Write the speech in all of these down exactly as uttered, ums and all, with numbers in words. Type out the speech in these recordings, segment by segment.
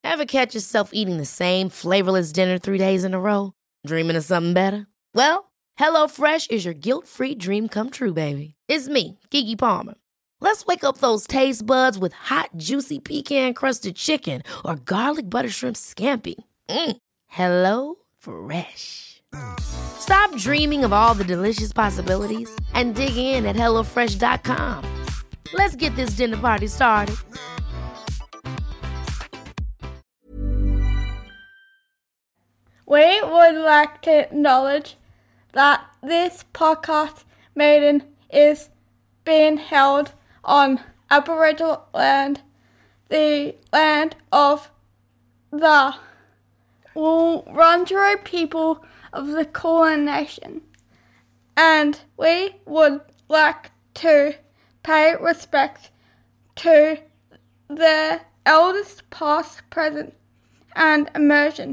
Ever catch yourself eating the same flavorless dinner three days in a row? Dreaming of something better? Well, HelloFresh is your guilt-free dream come true, baby. It's me, Keke Palmer. Let's wake up those taste buds with hot, juicy pecan-crusted chicken or garlic butter shrimp scampi. Mm. Hello Fresh. Stop dreaming of all the delicious possibilities and dig in at hello fresh dot com. Let's get this dinner party started. We would like to acknowledge that this podcast meeting is being held on Aboriginal land, the land of the Wurundjeri people of the Kulin Nation, and we would like to pay respect to their elders past, present, and emerging,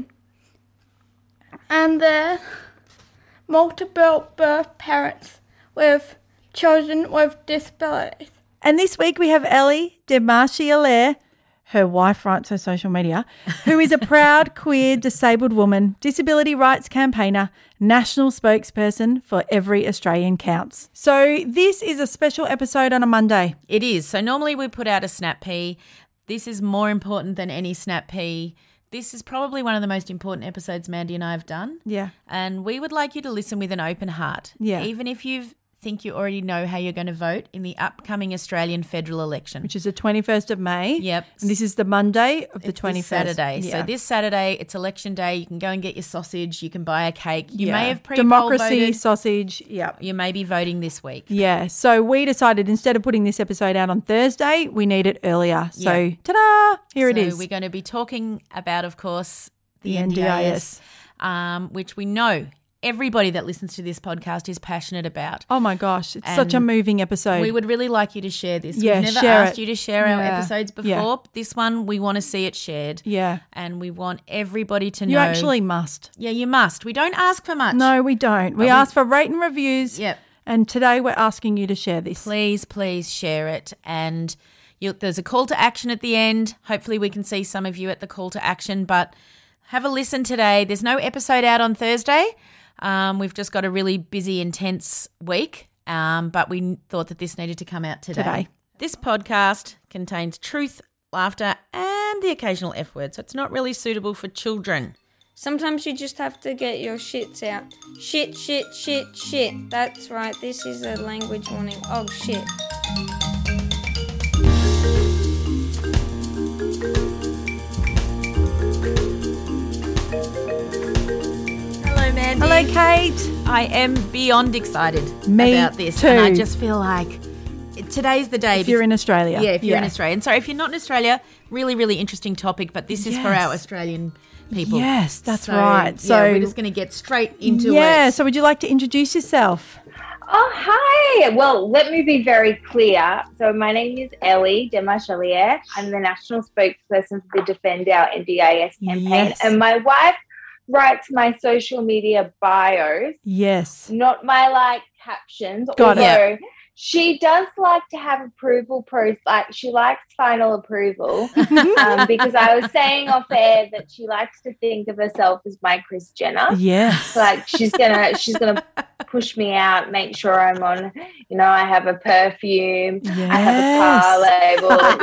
and their multiple birth parents with children with disabilities. And this week we have Ellie Demarchi-Allaire, her wife writes her social media, who is a proud queer disabled woman, disability rights campaigner, national spokesperson for Every Australian Counts. So this is a special episode on a Monday. It is. So normally we put out a Snap Pea. This is more important than any Snap Pea. This is probably one of the most important episodes Mandy and I have done. Yeah. And we would like you to listen with an open heart. Yeah. Even if you think you already know how you're going to vote in the upcoming Australian federal election. Which is the twenty-first of May. Yep. And this is the Monday of the it's twenty-first. This Saturday. Yeah. So this Saturday, it's election day. You can go and get your sausage. You can buy a cake. You yeah. may have pre-poll Democracy, voted. sausage, yeah. You may be voting this week. Yeah. So we decided instead of putting this episode out on Thursday, we need it earlier. So Yeah. ta-da, here it So is. we're going to be talking about, of course, the, The N D I S, N D I S. um, which we know everybody that listens to this podcast is passionate about. Oh, my gosh. It's And such a moving episode. We would really like you to share this. Yeah, We've never share asked it. you to share our Yeah. episodes before. Yeah. This one, we want to see it shared. Yeah. And we want everybody to know. You actually must. Yeah, you must. We don't ask for much. No, we don't. We we- ask for rate and reviews. Yep. And today we're asking you to share this. Please, please share it. And you, there's a call to action at the end. Hopefully we can see some of you at the call to action. But have a listen today. There's no episode out on Thursday. Um, we've just got a really busy, intense week, um, but we thought that this needed to come out today. Today. This podcast contains truth, laughter, and the occasional F word, so it's not really suitable for children. Sometimes you just have to get your shits out. Shit, shit, shit, shit. That's right, this is a language warning. Oh, shit. Hello, Mandy. Hello, Kate. I am beyond excited Me about this. too. And I just feel like today's the day. If you're in Australia. Yeah, if you're in Australia. And sorry, if you're not in Australia, really, really interesting topic, but this is for Yes. our Australian people. Yes, that's So, right. yeah, So we're just going to get straight into yeah, it. so would you like to introduce yourself? Oh, hi. Well, let me be very clear. So my name is Ellie Demarchi-Allaire. I'm the national spokesperson for the Defend Our N D I S campaign. Yes. And my wife writes my social media bios, Yes. not my, like, captions. Got it. although she does like to have approval pros, like she likes final approval um, because I was saying off air that she likes to think of herself as my Kris Jenner. Yes. Like she's gonna she's gonna push me out, make sure I'm on, you know, I have a perfume, I have a car label,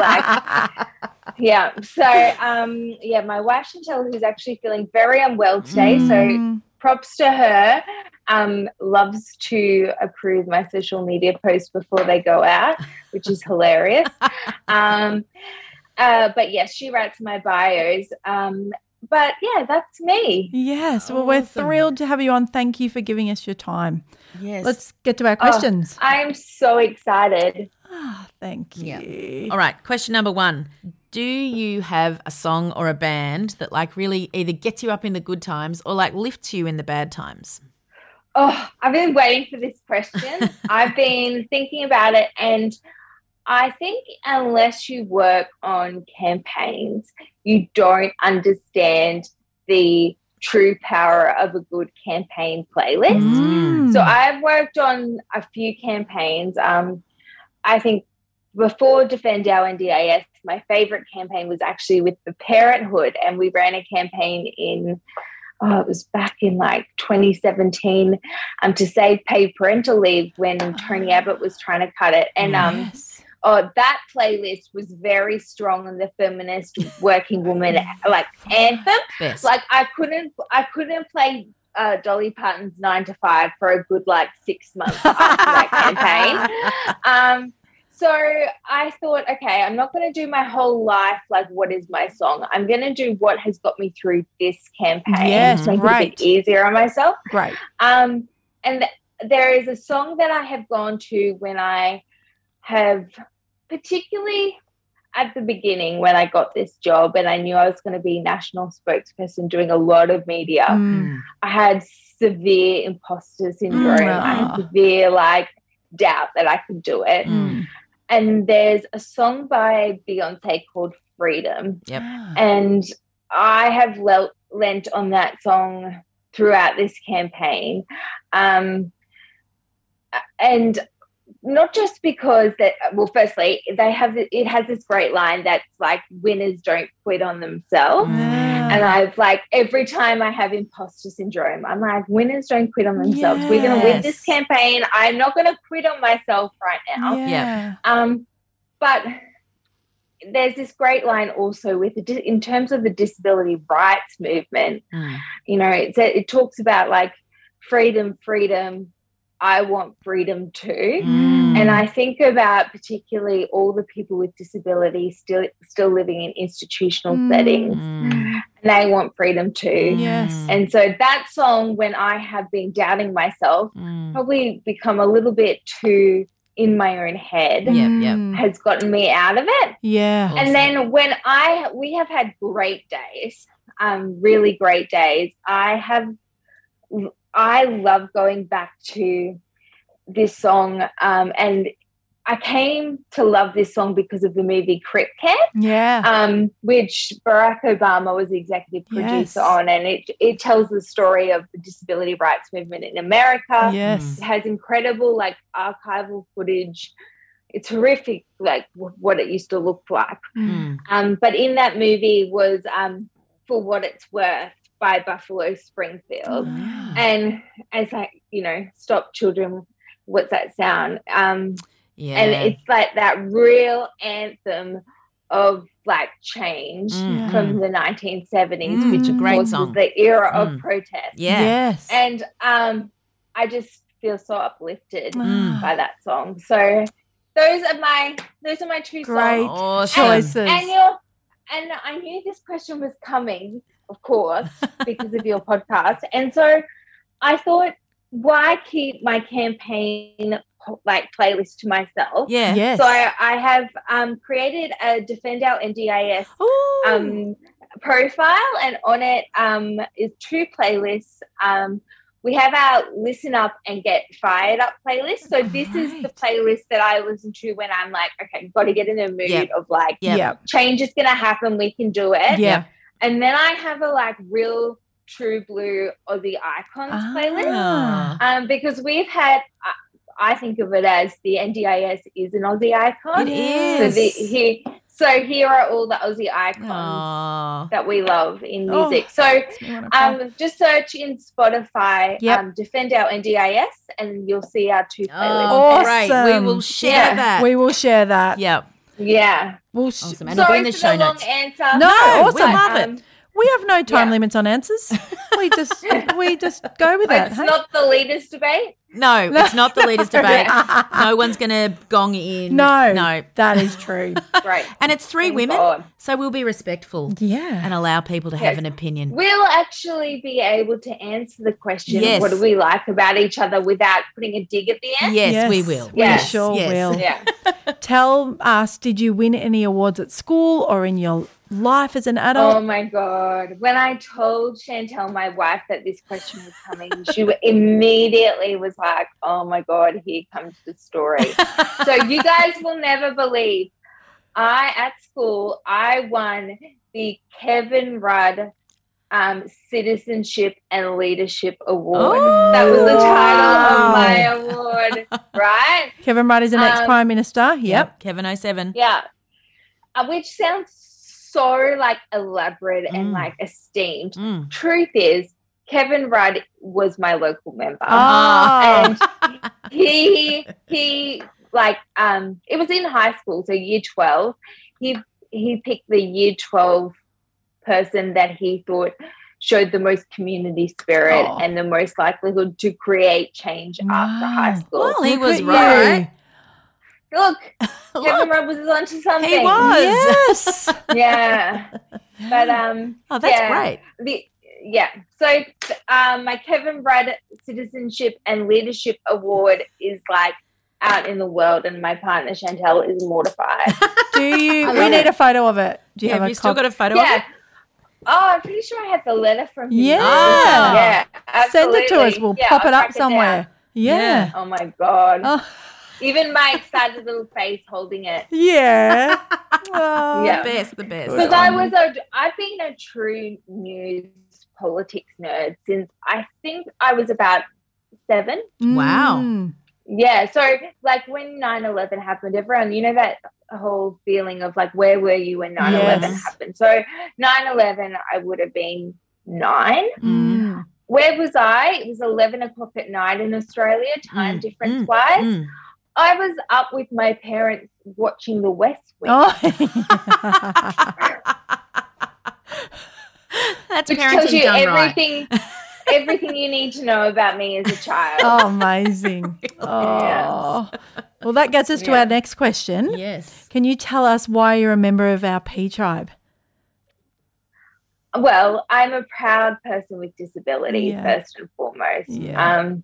like yeah. So um yeah, my wife Chantel, who's actually feeling very unwell today, so Mm. props to her. Um, loves to approve my social media posts before they go out, which is hilarious. um, uh, but yes, she writes my bios. Um, but yeah, that's me. Yes. Well, we're Awesome. thrilled to have you on. Thank you for giving us your time. Yes. Let's get to our questions. I'm so excited. Ah, thank you. Yeah. All right, question number one. Do you have a song or a band that like really either gets you up in the good times or like lifts you in the bad times? Oh, I've been waiting for this question. I've been thinking about it, and I think unless you work on campaigns, you don't understand the true power of a good campaign playlist. Mm. So I've worked on a few campaigns. Um, I think before Defend Our N D I S, my favourite campaign was actually with the Parenthood, and we ran a campaign in, oh, it was back in like twenty seventeen um, to save paid parental leave when Tony Abbott was trying to cut it. And um, Yes. oh, that playlist was very strong on the feminist working woman like anthem. Best. Like I couldn't, I couldn't play uh, Dolly Parton's Nine to Five for a good like six months after that campaign. Um, so I thought, okay, I'm not going to do my whole life like what is my song. I'm going to do what has got me through this campaign. Yes, to make it a right. bit easier on myself. Great. Um, and th- there is a song that I have gone to when I have, particularly at the beginning when I got this job and I knew I was going to be national spokesperson doing a lot of media, Mm. I had severe imposter syndrome. Mm. I had severe like doubt that I could do it. Mm. And there's a song by Beyonce called Freedom. Yep. And I have le- lent on that song throughout this campaign. Um, and not just because that, well, firstly, they have, it has this great line that's like, winners don't quit on themselves. Yeah. And I've like, every time I have imposter syndrome, I'm like, winners don't quit on themselves. We're going to win this Yes. campaign. I'm not going to quit on myself right now. Yeah. Um, but there's this great line also with, the, in terms of the disability rights movement, Mm. you know, it's, it talks about like freedom, freedom, I want freedom too. Mm. And I think about particularly all the people with disabilities still still living in institutional Mm. settings, Mm. and they want freedom too. Yes. And so that song, when I have been doubting myself, Mm. probably become a little bit too in my own head, Yep, yep. Mm. has gotten me out of it. Yeah. Awesome. And then when I, we have had great days, um, really great days. I have, I love going back to this song, um, and I came to love this song because of the movie Crip Camp, Yeah. um, which Barack Obama was the executive producer Yes. on, and it it tells the story of the disability rights movement in America. Yes. It has incredible like archival footage. It's horrific, like w- what it used to look like. Mm. Um, but in that movie was um, For What It's Worth by Buffalo Springfield. Ah. And as I, you know, Stop Children, What's That Sound? Um, Yeah. and it's like that real anthem of like change Mm. from the nineteen seventies, Mm, which it's a of great course song. was the era Mm. of protest. Yeah. Yes. And um, I just feel so uplifted Mm. by that song. So those are my those are my two Great songs. Awesome. choices. And you're, and I knew this question was coming, of course, because of your podcast. And so I thought, why keep my campaign like playlist to myself? Yeah. Yes. So I, I have um, created a Defend Our N D I S Ooh. um, profile, and on it um, is two playlists. Um, we have our Listen Up and Get Fired Up playlist. So this is the playlist that I listen to when I'm like, okay, got to get in a mood Yep. of like, Yep. Yeah. change is going to happen. We can do it. Yeah. And then I have a like real true blue Aussie icons playlist. Ah. Um, because we've had, uh, I think of it as the N D I S is an Aussie icon. It So, is. the, here, so here are all the Aussie icons Aw. that we love in Oh, music. So Makes me wanna cry. um, just search in Spotify, Yep. um, Defend Our N D I S, and you'll see our two playlists. Oh, great. We Awesome. will share Yeah. that. we will share that. Yep. Yeah. We'll sh- Awesome. And it'll be Sorry in the for show the long notes. answer. No, we awesome. love it. Um, We have no time Yeah. limits on answers. We just we just go with it. it's hey? not the leaders' debate. No, it's not the leaders' debate. No. No one's going to gong in. No, No. that is true. Great. And it's three Thank women, God. so we'll be respectful Yeah. and allow people to have Yes. an opinion. We'll actually be able to answer the question, Yes. what do we like about each other, without putting a dig at the end? Yes, we will. We Yes. sure Yes. will. Yeah. Tell us, did you win any awards at school or in your life as an Oh adult? my God. When I told Chantel, my wife, that this question was coming, she immediately was like, oh my God, here comes the story. So you guys will never believe, I, at school, I won the Kevin Rudd um, Citizenship and Leadership Award. Oh, that was the title of my award, right? Kevin Rudd is the next um, Prime Minister. Yep. yep. Kevin oh seven. Yeah. Uh, which sounds so like elaborate mm. and like esteemed. Mm. Truth is, Kevin Rudd was my local member. Oh. And he, he like, um, it was in high school, so year twelve. He, he picked the year twelve person that he thought showed the most community spirit oh. and the most likelihood to create change wow. after high school. Well, he was right. Look, Kevin Rudd was onto something. He was. Yes. yeah. But um oh, that's yeah, great. The, yeah. So um my Kevin Rudd Citizenship and Leadership Award is like out in the world, and my partner Chantel is mortified. Do you we need it. a photo of it. Do you yeah, have, have a you still cop- got a photo yeah. of it? Oh, I'm pretty sure I have the letter from him. Yeah. Yeah. Absolutely. Send it to us. We'll yeah, pop I'll it up track somewhere. It yeah. yeah. Oh my God. Oh. Even my excited little face holding it. Yeah. Oh. yeah. The best, the best. Because I was a, I've been a true news politics nerd since I think I was about seven. Wow. Mm. Yeah. So like when nine eleven happened, everyone, you know, that whole feeling of like, where were you when nine eleven yes. happened? So nine eleven, I would have been nine. Mm. Where was I? It was eleven o'clock at night in Australia, time mm. difference mm. wise. Mm. I was up with my parents watching The West Wing. Oh. That's Which parenting tells you done everything, right. everything you need to know about me as a child. Oh, amazing. Oh. Well, that gets us to Yeah. our next question. Yes. Can you tell us why you're a member of our P tribe? Well, I'm a proud person with disability, Yeah. first and foremost. Yeah. Um,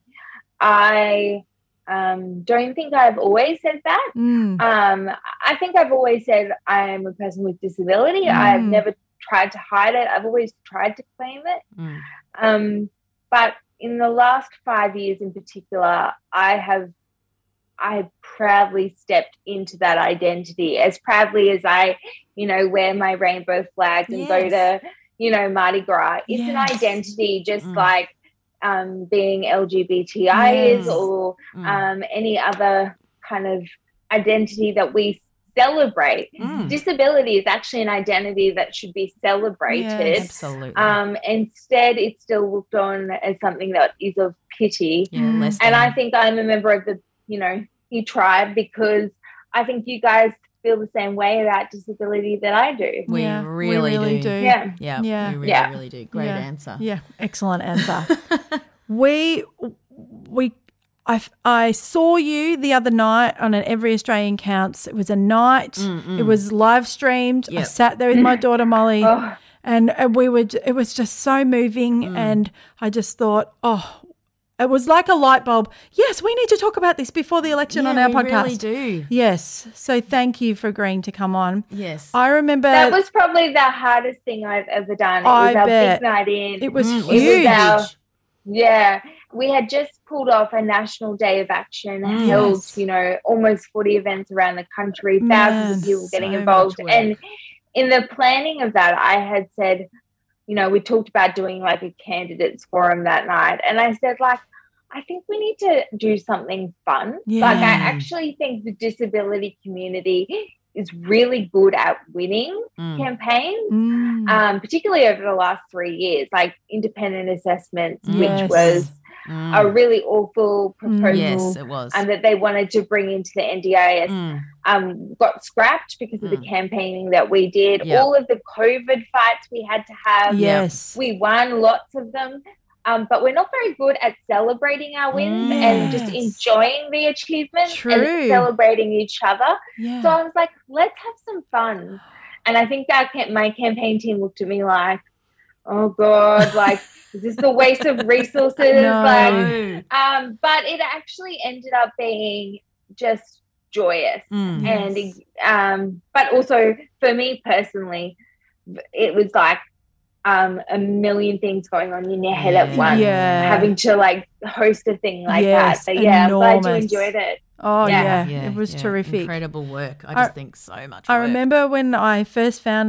I um, don't think I've always said that. Mm. Um, I think I've always said I am a person with disability. Mm. I've never tried to hide it. I've always tried to claim it. Mm. Um, but in the last five years in particular, I have I have proudly stepped into that identity, as proudly as I, you know, wear my rainbow flag and Yes. go to, you know, Mardi Gras. It's Yes. an identity just Mm. like um, being L G B T I is Yes. or Mm. um, any other kind of identity that we celebrate. Mm. Disability is actually an identity that should be celebrated. Yes. Absolutely. Um, instead, it's still looked on as something that is of pity. yeah, Mm. less And than. I think I'm a member of the, you know, P tribe because I think you guys feel the same way about disability that I do. we, Yeah, really we really do. do. Yeah. Yeah, Yeah. we really, Yeah. really do. Great Yeah. answer. Yeah, excellent answer. we we I, I saw you the other night on an Every Australian Counts. It was a night. Mm, mm. It was live streamed. I Yep. sat there with my daughter Molly, Oh, and, and we were. It was just so moving, Mm. and I just thought, oh, it was like a light bulb. Yes, we need to talk about this before the election Yeah, on our we podcast. really do. Yes, so thank you for agreeing to come on. Yes. I remember that was probably the hardest thing I've ever done. It I was our bet. big night in. it was Mm, was huge. our- Yeah, we had just pulled off a national day of action, Mm. held, Yes. you know, almost forty events around the country, Man, thousands of people getting so involved. much work. And in the planning of that, I had said, you know, we talked about doing like a candidates forum that night. And I said, like, I think we need to do something fun. Yeah. Like, I actually think the disability community is really good at winning Mm. campaigns. Mm. Um, particularly over the last three years, like independent assessments, Yes. which was Mm. a really awful proposal Yes, it was. and that they wanted to bring into the N D I S, Mm. um, got scrapped because of the Mm. campaigning that we did. Yep. All of the COVID fights we had to have, yes. we won lots of them. Um, but we're not very good at celebrating our wins and just Yes. enjoying the achievements True. and celebrating each other. Yeah. So I was like, let's have some fun. And I think that cam- my campaign team looked at me like, oh God, like, is this a waste of resources? No. Like, No. um, but it actually ended up being just joyous. Mm. And, Yes. um, but also for me personally, it was like, um, a million things going on in your head at Yeah. once, Yeah. having to like host a thing like Yes, that. So yeah, I'm glad you enormous. enjoyed it. Oh yeah, Yeah. it was yeah. terrific. Incredible work. I I- just think so much I work. remember when I first found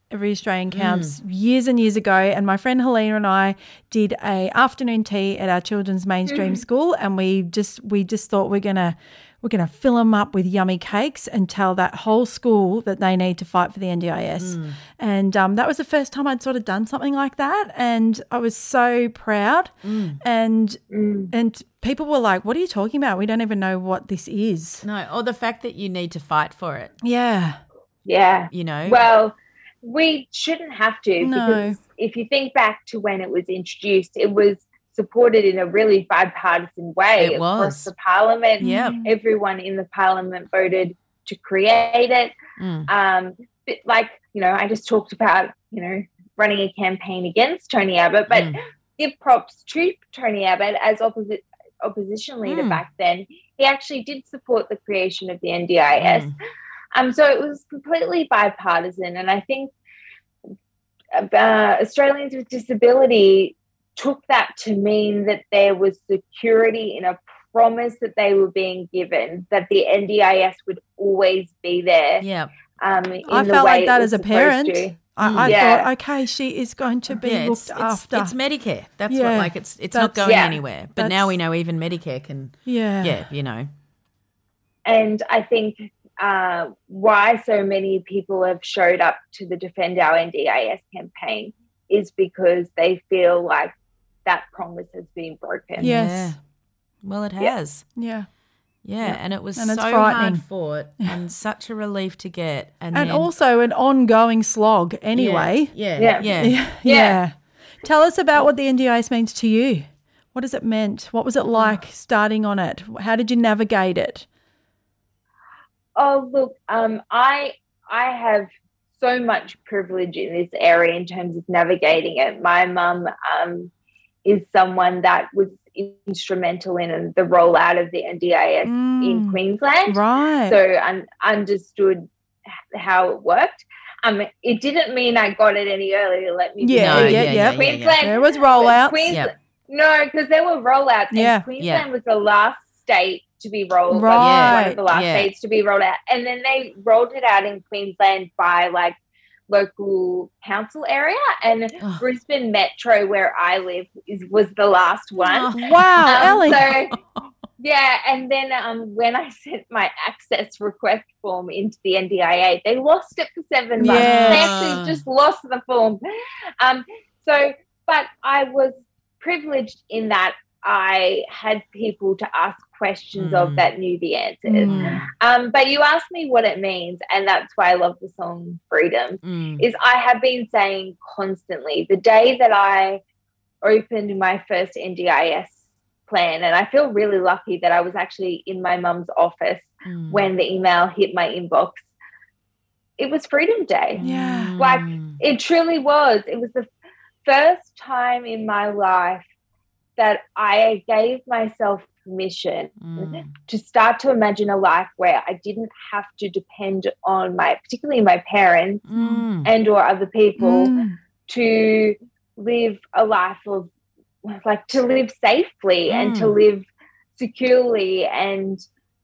Every Australian Counts years and years ago, and my friend Helena and I did a afternoon tea at our children's mainstream Mm. school, and we just we just thought we're gonna we're gonna fill them up with yummy cakes and tell that whole school that they need to fight for the N D I S. Mm. And um, that was the first time I'd sort of done something like that, and I was so proud. Mm. And Mm. and people were like, "What are you talking about? We don't even know what this is." No, or the fact that you need to fight for it, Yeah, Yeah. you know. Well, we shouldn't have to No. because if you think back to when it was introduced, it was supported in a really bipartisan way It across was. the parliament. Yep. Everyone in the parliament voted to create it. Mm. Um, but like, you know, I just talked about, you know, running a campaign against Tony Abbott, but Mm. give props to Tony Abbott as opposi- opposition leader Mm. back then. He actually did support the creation of the N D I S. Mm. Um, so it was completely bipartisan, and I think uh, Australians with disability took that to mean that there was security in a promise that they were being given, that the N D I S would always be there. Yeah. Um, in I the felt way like it that was as a supposed parent. to. I, I Yeah. thought, okay, she is going to be Yeah, looked it's, it's, after. it's Medicare. That's Yeah. what, like, it's it's not That's- going Yeah. anywhere. But That's- now we know even Medicare can, yeah, yeah, you know. And I think uh, why so many people have showed up to the Defend Our N D I S campaign is because they feel like that promise has been broken. Yes. Yeah. Well, it Yeah. has. yeah. Yeah, Yeah. and it was And so it's frightening. hard fought and such a relief to get. And, And then, also an ongoing slog anyway. Yeah, Yeah. yeah. Yeah. yeah. Tell us about what the N D I S means to you. What has it meant? What was it like starting on it? How did you navigate it? Oh, look, um, I I have so much privilege in this area in terms of navigating it. My mum um, is someone that was instrumental in the rollout of the N D I S in Mm. Queensland. Right. So I understood h- how it worked. Um, it didn't mean I got it any earlier. Let me be Yeah, No, clear. yeah, yeah, yeah. yeah, Queensland, There was rollouts. Queensland, Yep. no, because there were rollouts. Yeah. And Queensland was the last state to be rolled, Right. like one of the last Yeah. states to be rolled out, and then they rolled it out in Queensland by like local council area, and Oh. Brisbane Metro, where I live, is was the last one. Oh. Wow, Um, Ellie. So, yeah, and then um, when I sent my access request form into the N D I A, they lost it for seven months. Yes. They actually just lost the form. Um, so, but I was privileged in that I had people to ask questions Mm. of that knew the answers. Mm. Um, but you asked me what it means, and that's why I love the song Freedom. Mm. Is I have been saying constantly the day that I opened my first N D I S plan, and I feel really lucky that I was actually in my mum's office Mm. when the email hit my inbox. It was Freedom Day. Yeah. Like, Mm. it truly was. It was the first time in my life that I gave myself permission Mm. to start to imagine a life where I didn't have to depend on my, particularly my parents Mm. and or other people Mm. to live a life of, like, to live safely and to Mm. live securely. And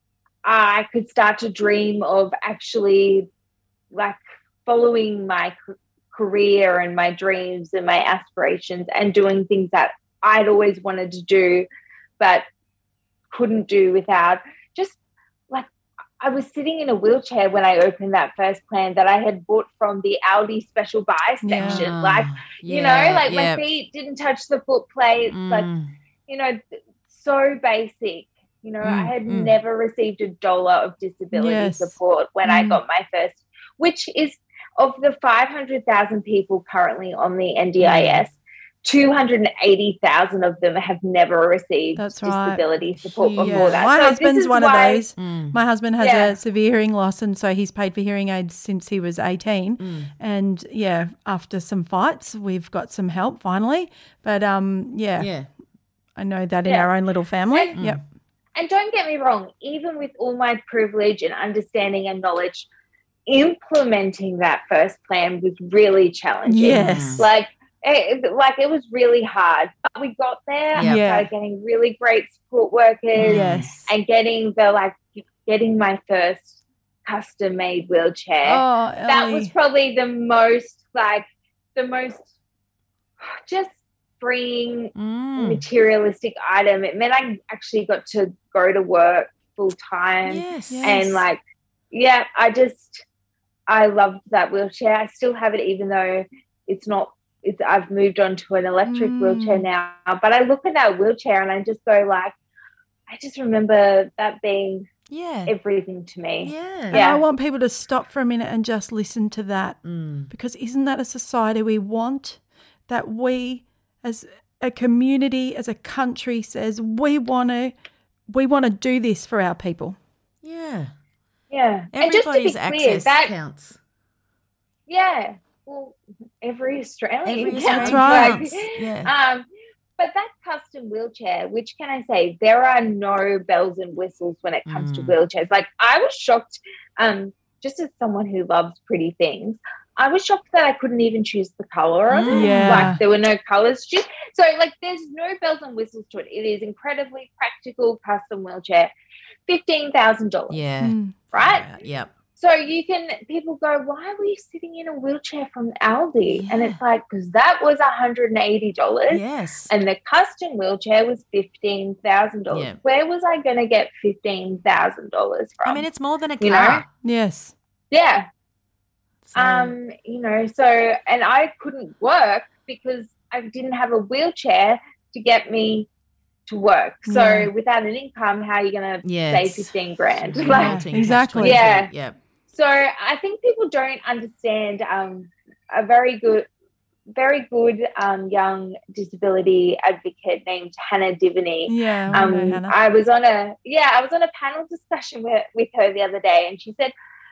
I could start to dream of actually, like, following my c- career and my dreams and my aspirations and doing things that I'd always wanted to do but couldn't do without just, like, I was sitting in a wheelchair when I opened that first plan that I had bought from the Aldi special buy Yeah. section. Ah, Like, you yeah, know, like yeah. my feet didn't touch the foot plates. Like, Mm. you know, so basic. You know, I Mm, had mm. never received a dollar of disability Yes. support when I Mm. got my first, which is of the five hundred thousand people currently on the N D I S, two hundred eighty thousand of them have never received That's right. disability support Yeah. before that. My So this husband's is one why- of those. Mm. My husband has Yeah. a severe hearing loss, and so he's paid for hearing aids since he was eighteen. Mm. And yeah, after some fights, we've got some help finally. But um, yeah, Yeah. I know that in Yeah. our own little family. And- Yep. And don't get me wrong, even with all my privilege and understanding and knowledge, implementing that first plan was really challenging. Yes. Like, it, like it was really hard. But we got there. Yeah. I Yeah. started getting really great support workers Yes. and getting the, like, getting my first custom made wheelchair. Oh, that Ellie. was probably the most like the most just freeing Mm. materialistic item. It meant I actually got to go to work full time. Yes. And like, yeah, I just, I loved that wheelchair. I still have it, even though it's not, it's, I've moved on to an electric Mm. wheelchair now. But I look at that wheelchair and I just go like, I just remember that being Yeah. everything to me. Yeah. And Yeah. I want people to stop for a minute and just listen to that, Mm. because isn't that a society we want? That we, as a community, as a country, says we want to, we want to do this for our people. Yeah. Yeah. And just to be Everybody's clear, access that, counts. yeah, well, every Australian Every counts. That's right. Like, counts. Yeah. Um, but that custom wheelchair, which can I say, there are no bells and whistles when it comes to Mm. wheelchairs. Like I was shocked, um, just as someone who loves pretty things, I was shocked that I couldn't even choose the color of it. Yeah. Like there were no colors to choose. So like there's no bells and whistles to it. It is incredibly practical custom wheelchair, fifteen thousand dollars, Yeah. Mm. right? Yep. So you can, people go, why were you sitting in a wheelchair from Aldi? And Yeah. it's like, because that was one hundred eighty dollars. Yes. And the custom wheelchair was fifteen thousand dollars. Yeah. Where was I going to get fifteen thousand dollars from? I mean, it's more than a you know? car. Yes. yeah. So- Um, you know, so, and I couldn't work because I didn't have a wheelchair to get me to work. So Yeah. without an income, how are you going to Yes. save fifteen grand? Yeah, Like, melting exactly. catch Yeah. twenty-two. Yep. so I think people don't understand um, a very good, very good um, young disability advocate named Hannah Divany. Yeah. I know, Um, Hannah. I was on a yeah, I was on a panel discussion with, with her the other day, and she said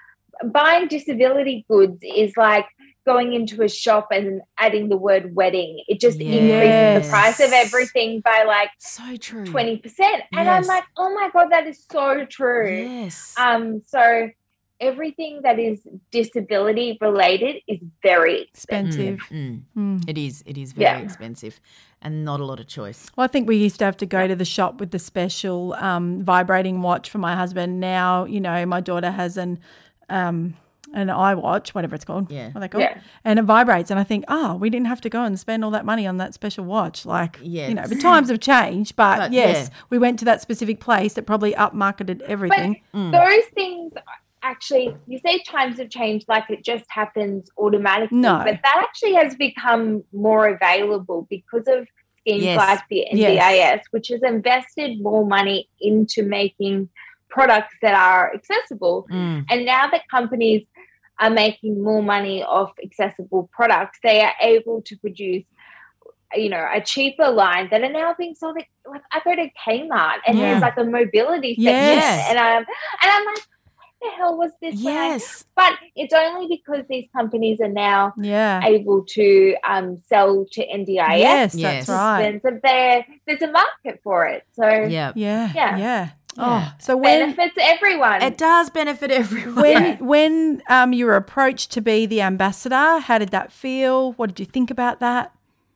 buying disability goods is like going into a shop and adding the word wedding. It just increases Yes. the price of everything by like So true. twenty percent. And I'm Yes. like, oh my God, that is so true. Yes. Um, so everything that is disability related is very expensive. Expensive. Mm. Mm. It is. It is very Yeah. expensive, and not a lot of choice. Well, I think we used to have to go to the shop with the special um, vibrating watch for my husband. Now, you know, my daughter has an um, an iWatch, whatever it's called. Yeah. What are they called? Yeah. And it vibrates. And I think, oh, we didn't have to go and spend all that money on that special watch. Like, Yes. you know, but times have changed. But, But, yes, yeah. we went to that specific place that probably upmarketed But everything. those things actually, you say times have changed like it just happens automatically. No. But that actually has become more available because of schemes Yes. like the N D I S, which has invested more money into making products that are accessible. Mm. And now that companies are making more money off accessible products, they are able to produce, you know, a cheaper line that are now being sold. At, like I go to Kmart and Yeah. there's like a mobility section, Yes. and I'm and I'm like, what the hell was this? when I-" Yes. But it's only because these companies are now Yeah. able to um, sell to N D I S. Yes, Yes. that's right. Then there, there's a market for it. So Yeah. Yeah. Yeah. Yeah. Yeah. Oh, so when benefits everyone. It does benefit everyone. when when um you were approached to be the ambassador, how did that feel? What did you think about that?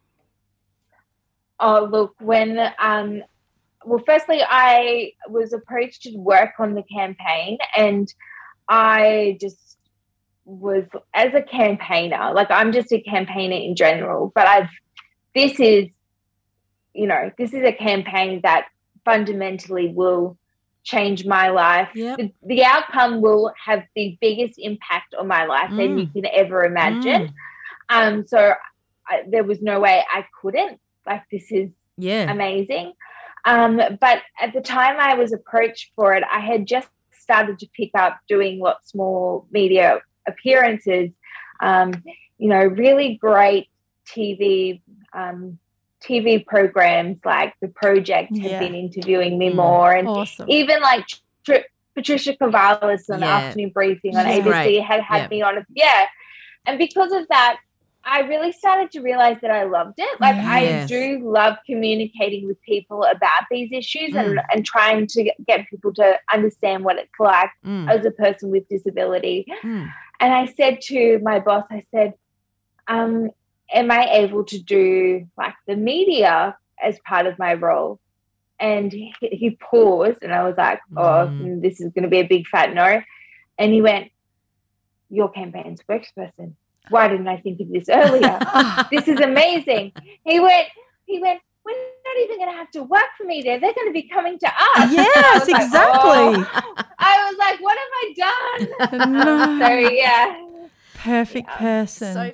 Oh, look, when, um, well, firstly, I was approached to work on the campaign, and I just was, as a campaigner, like I'm just a campaigner in general, but I've, this is, you know, this is a campaign that fundamentally will change my life. Yep. The, the outcome will have the biggest impact on my life than Mm. you can ever imagine. Um, so I, there was no way I couldn't. Like, this is Yeah. amazing. Um, but at the time I was approached for it, I had just started to pick up doing lots more media appearances, um, you know, really great T V, um, T V programs like The Project Yeah. had been interviewing me Mm. more, and Awesome. even like Tr- Patricia Cavallis on Yeah. Afternoon Briefing on She's A B C great. had had Yeah. me on. Yeah. And because of that, I really started to realize that I loved it. Like, Yes. I do love communicating with people about these issues and, Mm. and trying to get- get people to understand what it's like Mm. as a person with disability. Mm. And I said to my boss, I said, um, am I able to do like the media as part of my role? And he, he paused, and I was like, oh, Mm. this is going to be a big fat no. And he went, your campaign spokesperson. why didn't I think of this earlier? This is amazing. He went, he went, we're not even going to have to work for me there. They're going to be coming to us. Yes, I exactly. Like, oh. I was like, what have I done? No. So, yeah. Perfect Yeah. person. So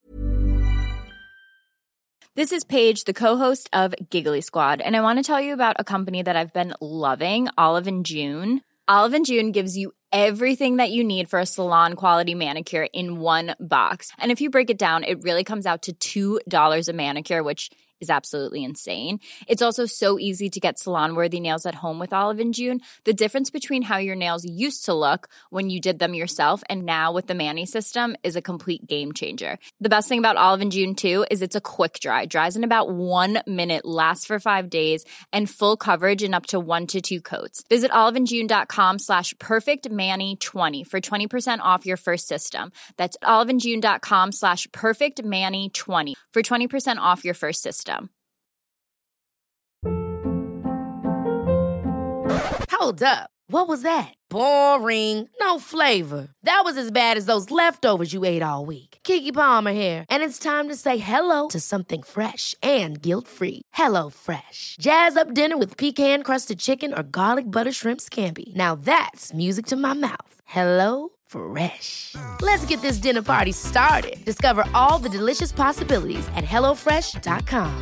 This is Paige, the co-host of Giggly Squad, and I want to tell you about a company that I've been loving, Olive and June. Olive and June gives you everything that you need for a salon-quality manicure in one box. And if you break it down, it really comes out to two dollars a manicure, which is absolutely insane. It's also so easy to get salon-worthy nails at home with Olive and June. The difference between how your nails used to look when you did them yourself and now with the Mani system is a complete game changer. The best thing about Olive and June, too, is it's a quick dry. Dries in about one minute, lasts for five days, and full coverage in up to one to two coats. Visit oliveandjune.com slash perfectmani20 for twenty percent off your first system. That's oliveandjune.com slash perfectmani20 for twenty percent off your first system. Hold up. What was that? Boring. No flavor. That was as bad as those leftovers you ate all week. Keke Palmer here, and it's time to say hello to something fresh and guilt-free. Hello Fresh. Jazz up dinner with pecan-crusted chicken or garlic butter shrimp scampi. Now that's music to my mouth. Hello Fresh. Let's get this dinner party started. Discover all the delicious possibilities at hello fresh dot com.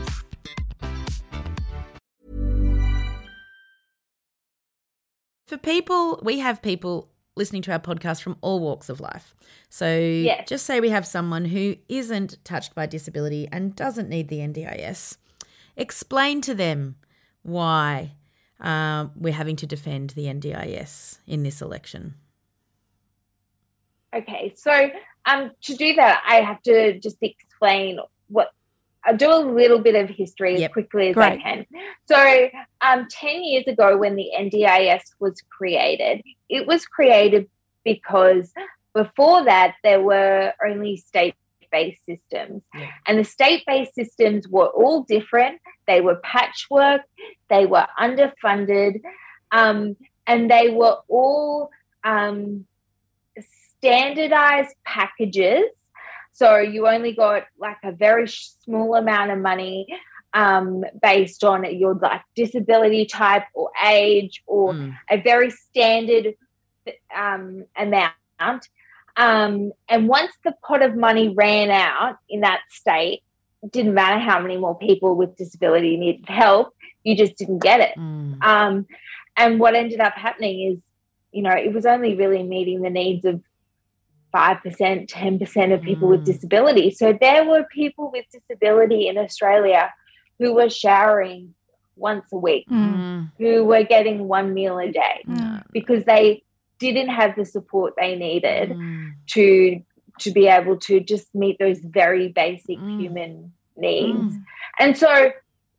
for people, we have people listening to our podcast from all walks of life. So Yes. just say we have someone who isn't touched by disability and doesn't need the N D I S. Explain to them why um, we're having to defend the N D I S in this election. Okay, so um, to do that, I have to just explain what I'll do a little bit of history Yep. as quickly as Great. I can. So um, ten years ago when the N D I S was created, it was created because before that there were only state-based systems. Yeah. And the state-based systems were all different. They were patchwork, they were underfunded, um, and they were all um, standardized packages. So you only got like a very small amount of money um, based on your like disability type or age or Mm. a very standard um, amount. Um, and once the pot of money ran out in that state, it didn't matter how many more people with disability needed help, you just didn't get it. Mm. Um, and what ended up happening is, you know, it was only really meeting the needs of five percent, ten percent of people with Mm. disability. So there were people with disability in Australia who were showering once a week, Mm. who were getting one meal a day No. because they didn't have the support they needed Mm. to to be able to just meet those very basic Mm. human needs. Mm. And so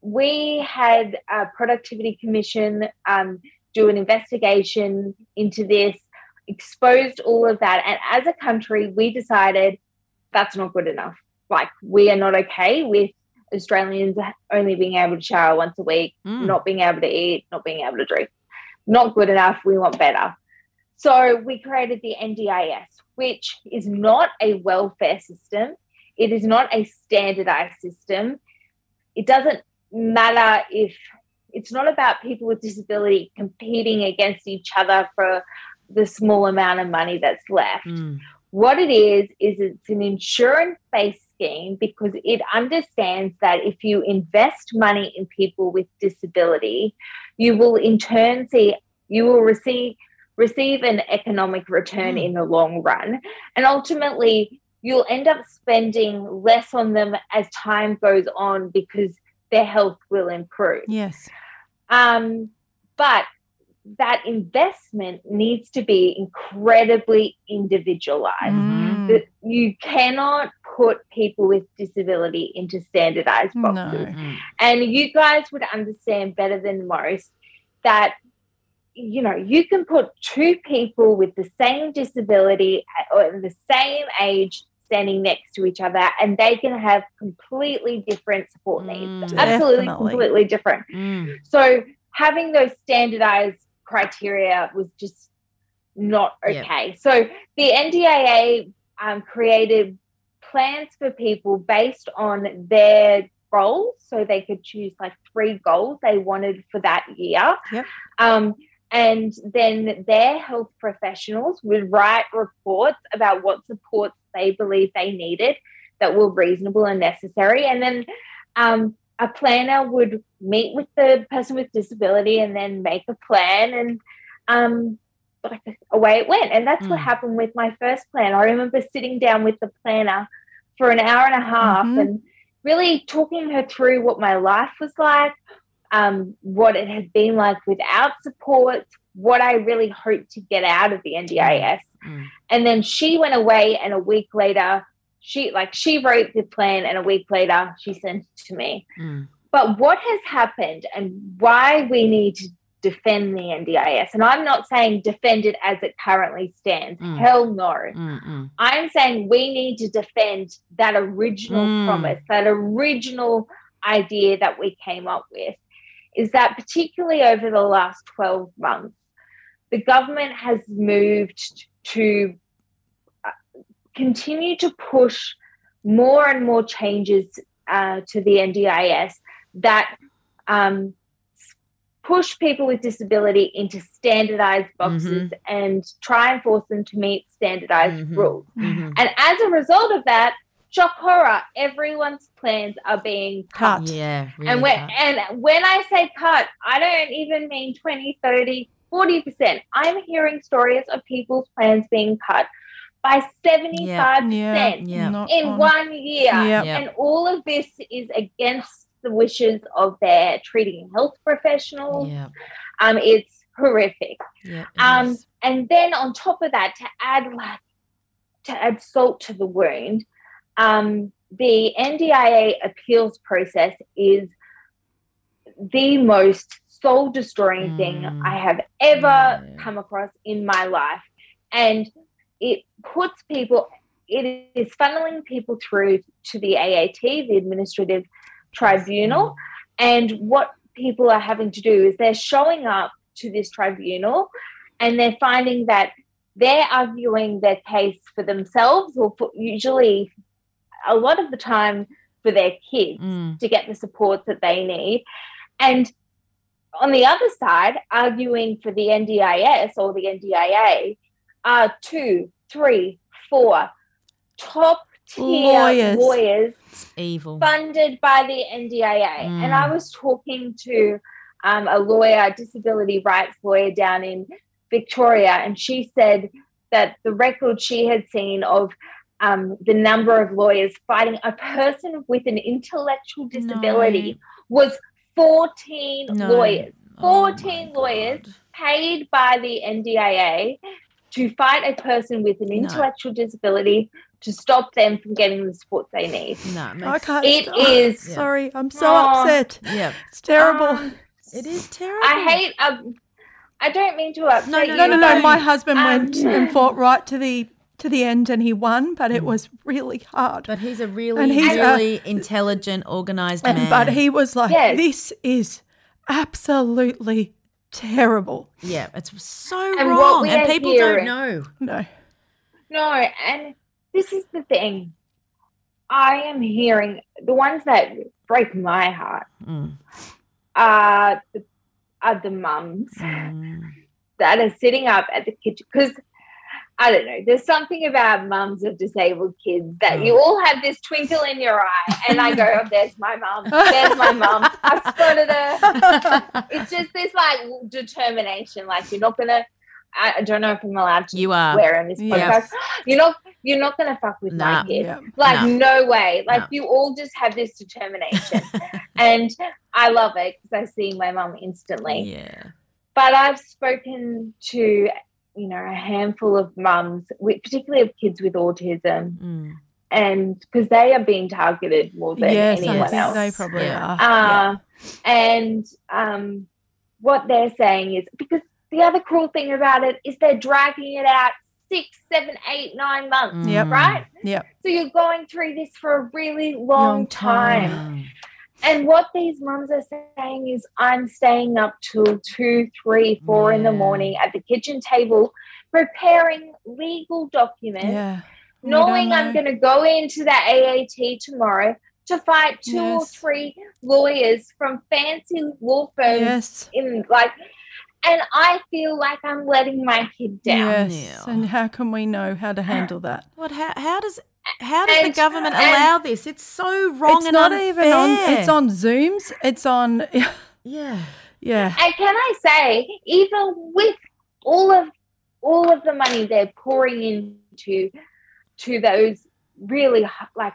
we had a productivity commission um, do an investigation into this, exposed all of that. And as a country, we decided that's not good enough. Like, we are not okay with Australians only being able to shower once a week, Mm. not being able to eat, not being able to drink. Not good enough. We want better. So we created the N D I S, which is not a welfare system. It is not a standardized system. It doesn't matter if it's not about people with disability competing against each other for the small amount of money that's left. Mm. What it is, is it's an insurance-based scheme because it understands that if you invest money in people with disability, you will in turn see, you will receive receive an economic return Mm. in the long run. And ultimately, you'll end up spending less on them as time goes on because their health will improve. Yes. Um, but that investment needs to be incredibly individualized. Mm. That you cannot put people with disability into standardized No. boxes. Mm. And you guys would understand better than most that, you know, you can put two people with the same disability or the same age standing next to each other and they can have completely different support needs. Mm. Absolutely, Definitely. completely different. Mm. So having those standardized criteria was just not Yeah. okay. So the N D A A um, created plans for people based on their goals. So they could choose like three goals they wanted for that year. Yep. Um, and then their health professionals would write reports about what supports they believe they needed that were reasonable and necessary. And then um, a planner would meet with the person with disability and then make a plan, and um, like away it went. And that's mm. what happened with my first plan. I remember sitting down with the planner for an hour and a half mm-hmm. and really talking her through what my life was like, um, what it had been like without support, what I really hoped to get out of the N D I S. Mm. And then she went away, and a week later, she like she wrote the plan, and a week later she sent it to me. Mm. But what has happened and why we need to defend the N D I S, and I'm not saying defend it as it currently stands. Mm. Hell no. Mm-mm. I'm saying we need to defend that original mm. promise, that original idea that we came up with, is that particularly over the last twelve months, the government has moved to continue to push more and more changes uh, to the N D I S that um, push people with disability into standardized boxes mm-hmm. and try and force them to meet standardized mm-hmm. rules. Mm-hmm. And as a result of that, shock horror, everyone's plans are being cut. Yeah, really and, when, cut. and when I say cut, I don't even mean twenty, thirty, forty percent. I'm hearing stories of people's plans being cut by seventy-five percent yeah, yeah. in on. one year. Yep. And all of this is against the wishes of their treating health professionals. Yep. Um, it's horrific. Yep, it um, is. And then on top of that, to add like to add salt to the wound, um, the N D I A appeals process is the most soul-destroying mm. thing I have ever yeah. come across in my life. And it puts people, it is funneling people through to the A A T, the Administrative Tribunal. And what people are having to do is they're showing up to this tribunal and they're finding that they're arguing their case for themselves, or for usually a lot of the time for their kids mm. to get the supports that they need. And on the other side, arguing for the N D I S or the N D I A are two, three, four top tier lawyers. lawyers evil funded by the N D I A. Mm. And I was talking to um, a lawyer, a disability rights lawyer down in Victoria, and she said that the record she had seen of um, the number of lawyers fighting a person with an intellectual disability no. was fourteen no. lawyers. fourteen oh lawyers paid by the N D I A to fight a person with an intellectual no. disability to stop them from getting the support they need. No, it I can't. It stop. is. Yeah. Sorry, I'm so oh, upset. Yeah, it's terrible. Um, it is terrible. I hate. Um, I don't mean to upset no, no, you. No, no, no. but, My husband um, went and fought right to the to the end, and he won, but it was really hard. But he's a really, And he's, really intelligent, organised And, man. but he was like, Yes. "This is absolutely terrible." yeah, it's so And what wrong, we and are people hearing- don't know. No, No, and this is the thing. I am hearing the ones that break my heart Mm. are the, are the mums Mm. that are sitting up at the kitchen, because I don't know, there's something about mums of disabled kids that Oh. you all have this twinkle in your eye, and I go, oh, there's my mum, there's my mum, I've spotted her. It's just this like determination, like you're not gonna. I I don't know if I'm allowed to You are. swear on this Yes. podcast. You're not. You're not gonna fuck with Nah. my kid. Yeah. Like No. no way. Like No. you all just have this determination, and I love it because I see my mum instantly. Yeah. But I've spoken to, you know, a handful of mums, with, particularly of kids with autism, Mm. and because they are being targeted more than yes, I anyone think else. they probably Yeah. are. Uh, And um, what they're saying is, because the other cruel thing about it is they're dragging it out six, seven, eight, nine months, Yep. right? Yep. So you're going through this for a really long, Long time. time. Mm. And what these mums are saying is, I'm staying up till two, three, four in the Yeah. morning at the kitchen table preparing legal documents Yeah. We don't knowing I'm know. going to go into the A A T tomorrow to fight two or Yes. three lawyers from fancy law firms Yes. in like, and I feel like I'm letting my kid down. Yes. Yeah. And how can we know how to handle that? What? How, how does how does the And- government and- allow this? It's so wrong it's and not unfair. even on. It's on Zooms. It's on. Yeah. Yeah. And can I say, even with all of all of the money they're pouring into to those really h- like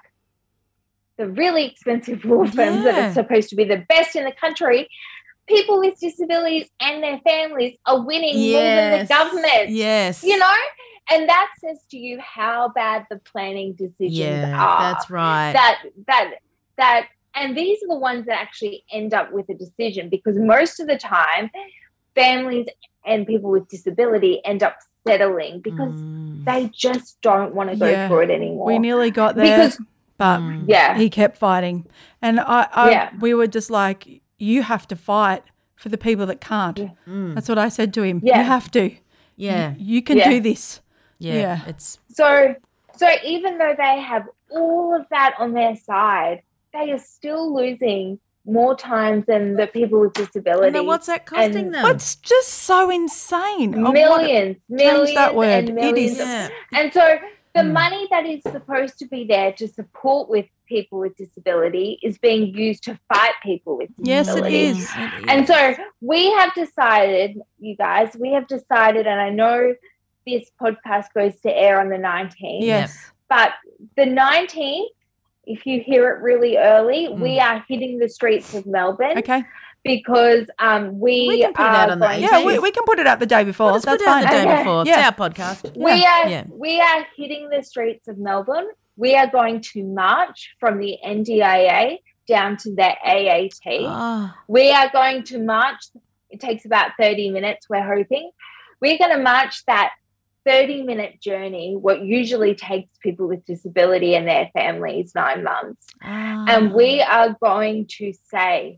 the really expensive law firms that Yeah. are supposed to be the best in the country, people with disabilities and their families are winning more than the Yes. government. Yes. You know? And that says to you how bad the planning decisions Yeah, are. that's right. That that that and these are the ones that actually end up with a decision, because most of the time families and people with disability end up settling because Mm. they just don't want to go Yeah. through it anymore. We nearly got there, Because- but Mm. yeah. he kept fighting, and I, I Yeah. we were just like, you have to fight for the people that can't. Mm. That's what I said to him. Yeah. You have to. Yeah. You can Yeah. do this. Yeah. Yeah. It's So so even though they have all of that on their side, they are still losing more times than the people with disability. and then what's that costing And- them? But it's just so insane. I wanna millions, millions, change that word. and It millions. is. yeah. And so the Mm. money that is supposed to be there to support with people with disability is being used to fight people with Yes, it disability. is. It And is. so we have decided, you guys, we have decided, and I know this podcast goes to air on the nineteenth, Yes. but the nineteenth, if you hear it really early, Mm. we are hitting the streets of Melbourne Okay. because um, we, We can put it are out on the going Yeah, to- we, we can put it up the day before. We'll just That's put it out fine. the day Okay. before. It's Yeah. our podcast. We are Yeah. we are hitting the streets of Melbourne. We are going to march from the N D I A down to the A A T. Oh, We are going to march. It takes about thirty minutes, we're hoping. We're going to march that thirty-minute journey, what usually takes people with disability and their families nine months. Ah. And we are going to say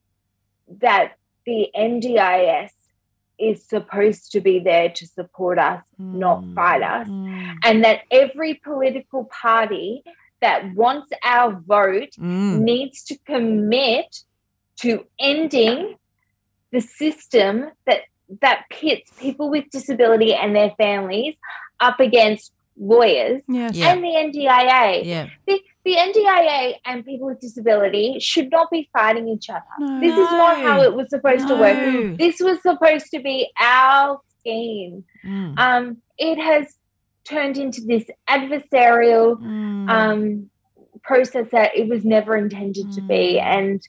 that the N D I S is supposed to be there to support us, not Mm. fight us. Mm. And that every political party that wants our vote Mm. needs to commit to ending the system that that pits people with disability and their families up against lawyers Yes. Yeah. and the N D I A. Yeah. The, the N D I A and people with disability should not be fighting each other. No. This is not how it was supposed to work. No. This was supposed to be our scheme. Mm. Um, it has turned into this adversarial Mm. um, process that it was never intended to be. Mm. And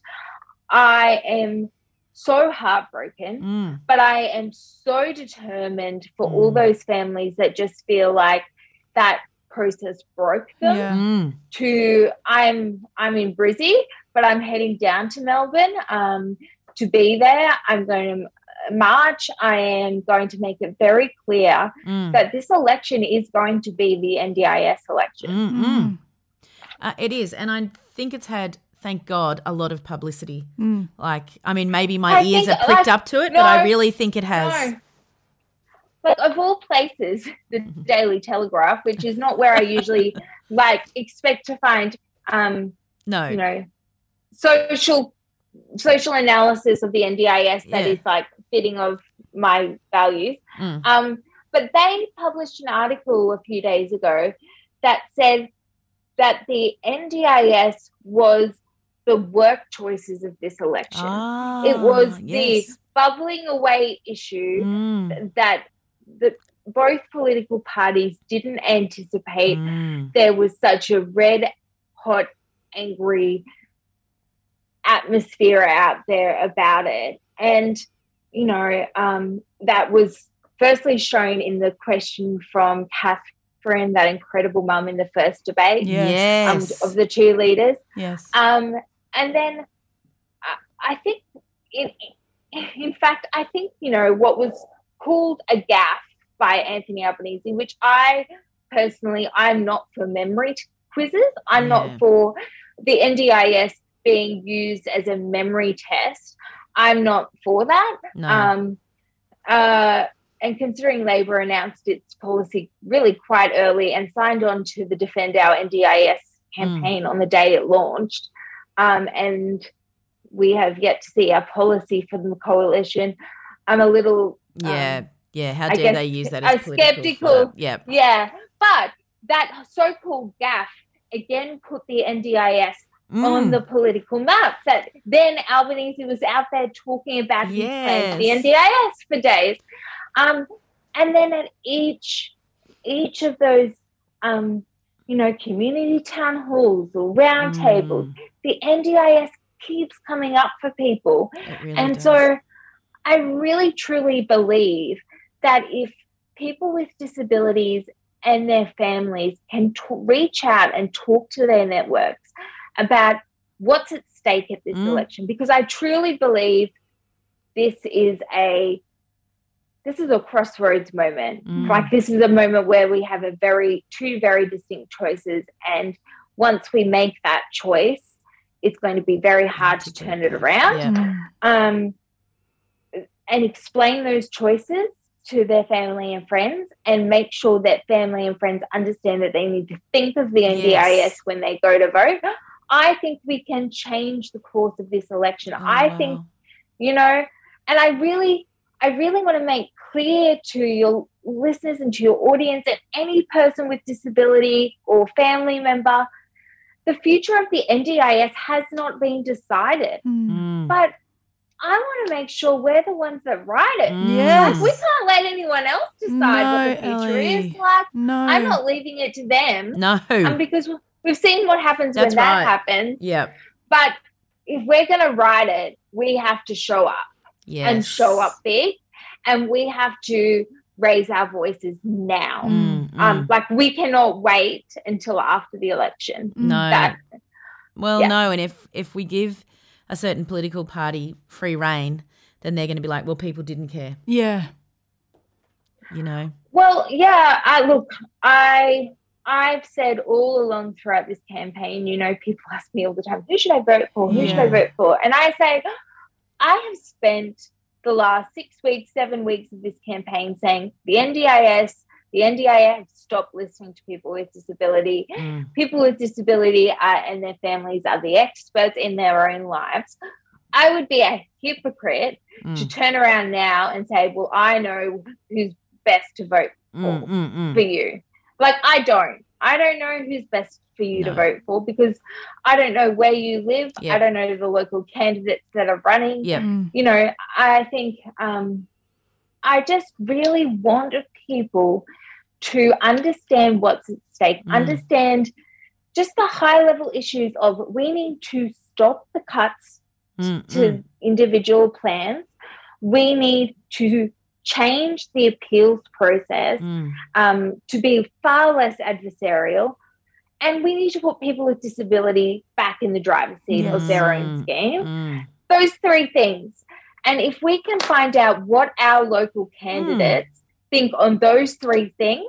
I am so heartbroken, Mm. but I am so determined for all Mm. those families that just feel like that process broke them. Yeah. Mm. To I'm I'm in Brizzy, but I'm heading down to Melbourne um, to be there. I'm going to march. I am going to make it very clear Mm. that this election is going to be the N D I S election. Mm, mm. Uh, it is, and I think it's had, thank God, a lot of publicity. Mm. Like, I mean, maybe my I ears think, are pricked like, up to it, but I no, really think it has. No. Like, of all places, the Daily Telegraph, which is not where I usually like expect to find um, No. you know, social social analysis of the N D I S that Yeah. is like fitting of my values. Mm. Um, but they published an article a few days ago that said that the N D I S was the work choices of this election. Ah, it was yes. the bubbling away issue Mm. that the both political parties didn't anticipate. Mm. There was such a red hot, angry atmosphere out there about it. And, you know, um, that was firstly shown in the question from Catherine, that incredible mum in the first debate Yes. um, Yes. of the two leaders. Yes. Um, and then I, I think, in, in fact, I think, you know, what was called a gaffe by Anthony Albanese, which I personally, I'm not for memory t- quizzes. I'm Yeah. not for the N D I S being used as a memory test. I'm not for that. No. Um, uh, and considering Labor announced its policy really quite early and signed on to the Defend Our N D I S campaign mm. on the day it launched, um, and we have yet to see our policy from the coalition, I'm a little yeah um, yeah. How I dare guess, they use that as a political? skeptical? Yeah, yeah. But that so-called gaffe again put the N D I S mm. on the political map. That then Albanese was out there talking about his yes. plan for the N D I S for days, um, and then at each each of those, um, you know, community town halls or round mm. tables, the N D I S keeps coming up for people, really and does. so I really truly believe that if people with disabilities and their families can t- reach out and talk to their networks about what's at stake at this mm. election, because I truly believe this is a this is a crossroads moment. Mm. Like this is a moment where we have a very two very distinct choices, and once we make that choice, it's going to be very hard to turn it around. Yeah. Um, and explain those choices to their family and friends, and make sure that family and friends understand that they need to think of the N D I S yes. when they go to vote. I think we can change the course of this election. Oh, I wow. think, you know, and I really, I really want to make clear to your listeners and to your audience and any person with disability or family member, the future of the N D I S has not been decided. Mm. But I want to make sure we're the ones that write it. Yes. Like, we can't let anyone else decide No, what the future Ellie. is. Like, No. I'm not leaving it to them. No. Um, because we've seen what happens That's when that right. happens. Yeah. But if we're going to write it, we have to show up Yes. and show up big, and we have to raise our voices now. Mm, mm. Um, like, we cannot wait until after the election. No. That, well, yeah. no, and if if we give a certain political party free reign, then they're going to be like, well, people didn't care, Yeah. you know. Well, yeah, I look, I I've said all along throughout this campaign, you know, people ask me all the time, who should I vote for? Who Yeah. should I vote for? And I say, I have spent the last six weeks, seven weeks of this campaign saying the N D I S, the N D I S have stopped listening to people with disability. Mm. People with disability are, and their families are the experts in their own lives. I would be a hypocrite Mm. to turn around now and say, well, I know who's best to vote for, Mm, mm, mm. for you. Like, I don't. I don't know who's best for you No. to vote for, because I don't know where you live. Yep. I don't know the local candidates that are running. Yep. Mm. You know, I think um, I just really want people to understand what's at stake, Mm. understand just the high-level issues of we need to stop the cuts Mm, to mm. individual plans. We need to change the appeals process Mm. um, to be far less adversarial, and we need to put people with disability back in the driver's seat Yes. of their own Mm, scheme. mm. Those three things. And if we can find out what our local candidates think on those three things,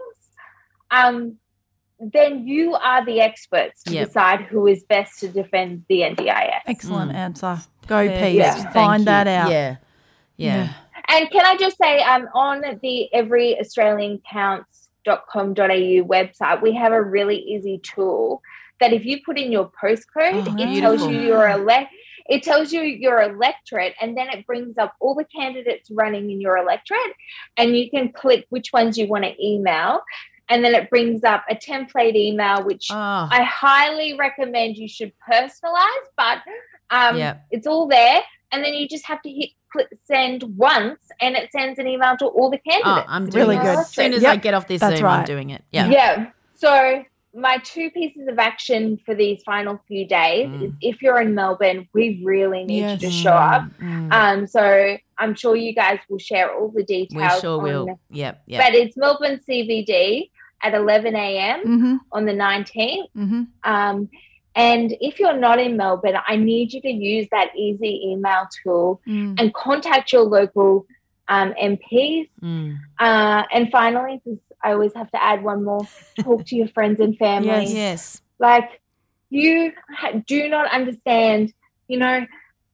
um, then you are the experts to Yep. decide who is best to defend the N D I S. Excellent Mm. answer. Go, Yeah. Peace. Yeah. Thank Find you. that out. Yeah. Yeah. Yeah. And can I just say, um, on the every australian counts dot com dot a u website, we have a really easy tool that if you put in your postcode, Oh, it tells beautiful. you your elect. It tells you your electorate, and then it brings up all the candidates running in your electorate, and you can click which ones you want to email, and then it brings up a template email, which Oh, I highly recommend you should personalize, but um, Yeah. it's all there, and then you just have to hit click send once, and it sends an email to all the oh, candidates. I'm in doing Really your it. good. As soon as Yep. I get off this That's Zoom, I'm right. doing it. Yeah. Yeah. So my two pieces of action for these final few days Mm. is if you're in Melbourne, we really need Yes. to just show up. Mm, mm. Um, so I'm sure you guys will share all the details. we sure on- will. Yep. Yep. But it's Melbourne C B D at eleven a.m. Mm-hmm. on the nineteenth. Mm-hmm. Um, and if you're not in Melbourne, I need you to use that easy email tool Mm. and contact your local um, M Ps. Mm. Uh, and finally, because I always have to add one more, talk to your friends and family. Yes. Yes. Like, you ha- do not understand, you know,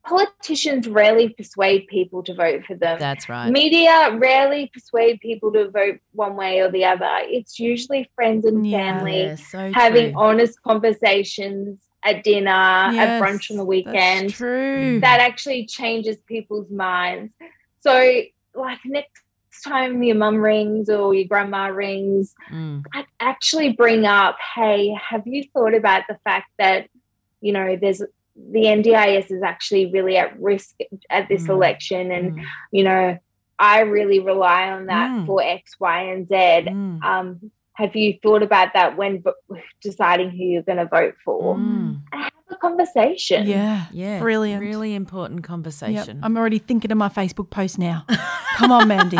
politicians rarely persuade people to vote for them. That's right. Media rarely persuade people to vote one way or the other. It's usually friends and Yeah. family Yeah, so having true. honest conversations at dinner, at Yes, brunch on the that's weekend. true. That actually changes people's minds. So, like, next time your mum rings or your grandma rings, Mm. I'd actually bring up, hey, have you thought about the fact that, you know, there's the N D I S is actually really at risk at this Mm. election, and Mm. you know, I really rely on that Mm. for X, Y, and Z. Mm. Um, have you thought about that when v- deciding who you're going to vote for? Mm. And have a conversation. Yeah. Yeah. Brilliant. Really important Yep. conversation. I'm already thinking of my Facebook post now. Come on, Mandy.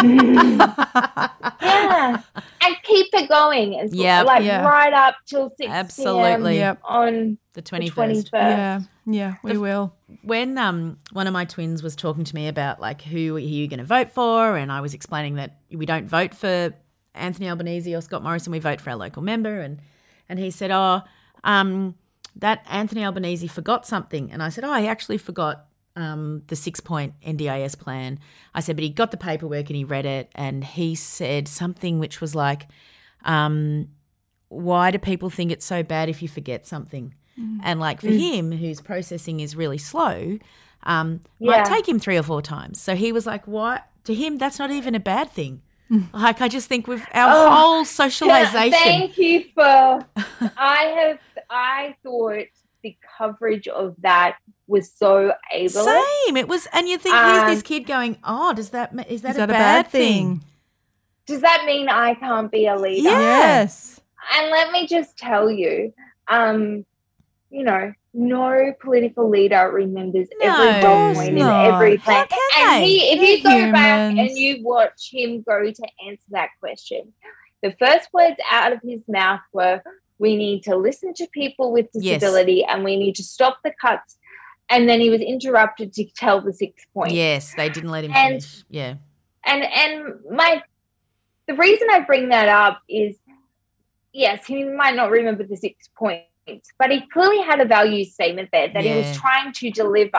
Yeah, and keep it going. And Yep. like Yeah. right up till six Absolutely. p.m. Yep. on the the twenty-first. twenty-first. Yeah. Yeah, we will. When um one of my twins was talking to me about like who are you going to vote for, and I was explaining that we don't vote for Anthony Albanese or Scott Morrison, we vote for our local member, and and he said, oh, um, that Anthony Albanese forgot something, and I said, oh, he actually forgot um the six-point N D I S plan. I said, but he got the paperwork and he read it, and he said something which was like, um, why do people think it's so bad if you forget something? And like for him, whose processing is really slow, um, Yeah. might take him three or four times. So he was like, "What?" To him, that's not even a bad thing. Like I just think with our Oh, whole socialization, Thank you for. I have. I thought the coverage of that was so ableist. same. It was, and you think Um, here's this kid going, "Oh, does that ma- is that, Is a, that bad thing?" Does that mean I can't be a leader? Yeah. Yes. And let me just tell you, um, you know, no political leader remembers No. every dot point No. in every How plan. can And they? he, if They're you go back humans. and you watch him go to answer that question, the first words out of his mouth were, "We need to listen to people with Yes. disability, and we need to stop the cuts." And then he was interrupted to tell the sixth point. Yes, they didn't let him And- finish. Yeah, And and my the reason I bring that up is, yes, he might not remember the six points, but he clearly had a value statement there that he Yeah. was trying to deliver,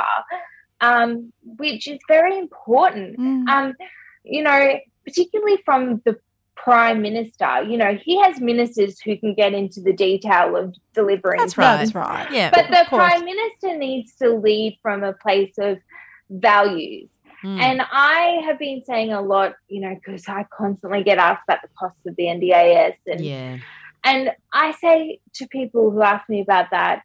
um, which is very important. Mm. Um, you know, particularly from the Prime Minister. You know, he has ministers who can get into the detail of delivering. That's right. That's right. yeah. But the Of course. Prime Minister needs to lead from a place of values. Mm. And I have been saying a lot, you know, because I constantly get asked about the costs of the N D I S. And, yeah, and I say to people who ask me about that,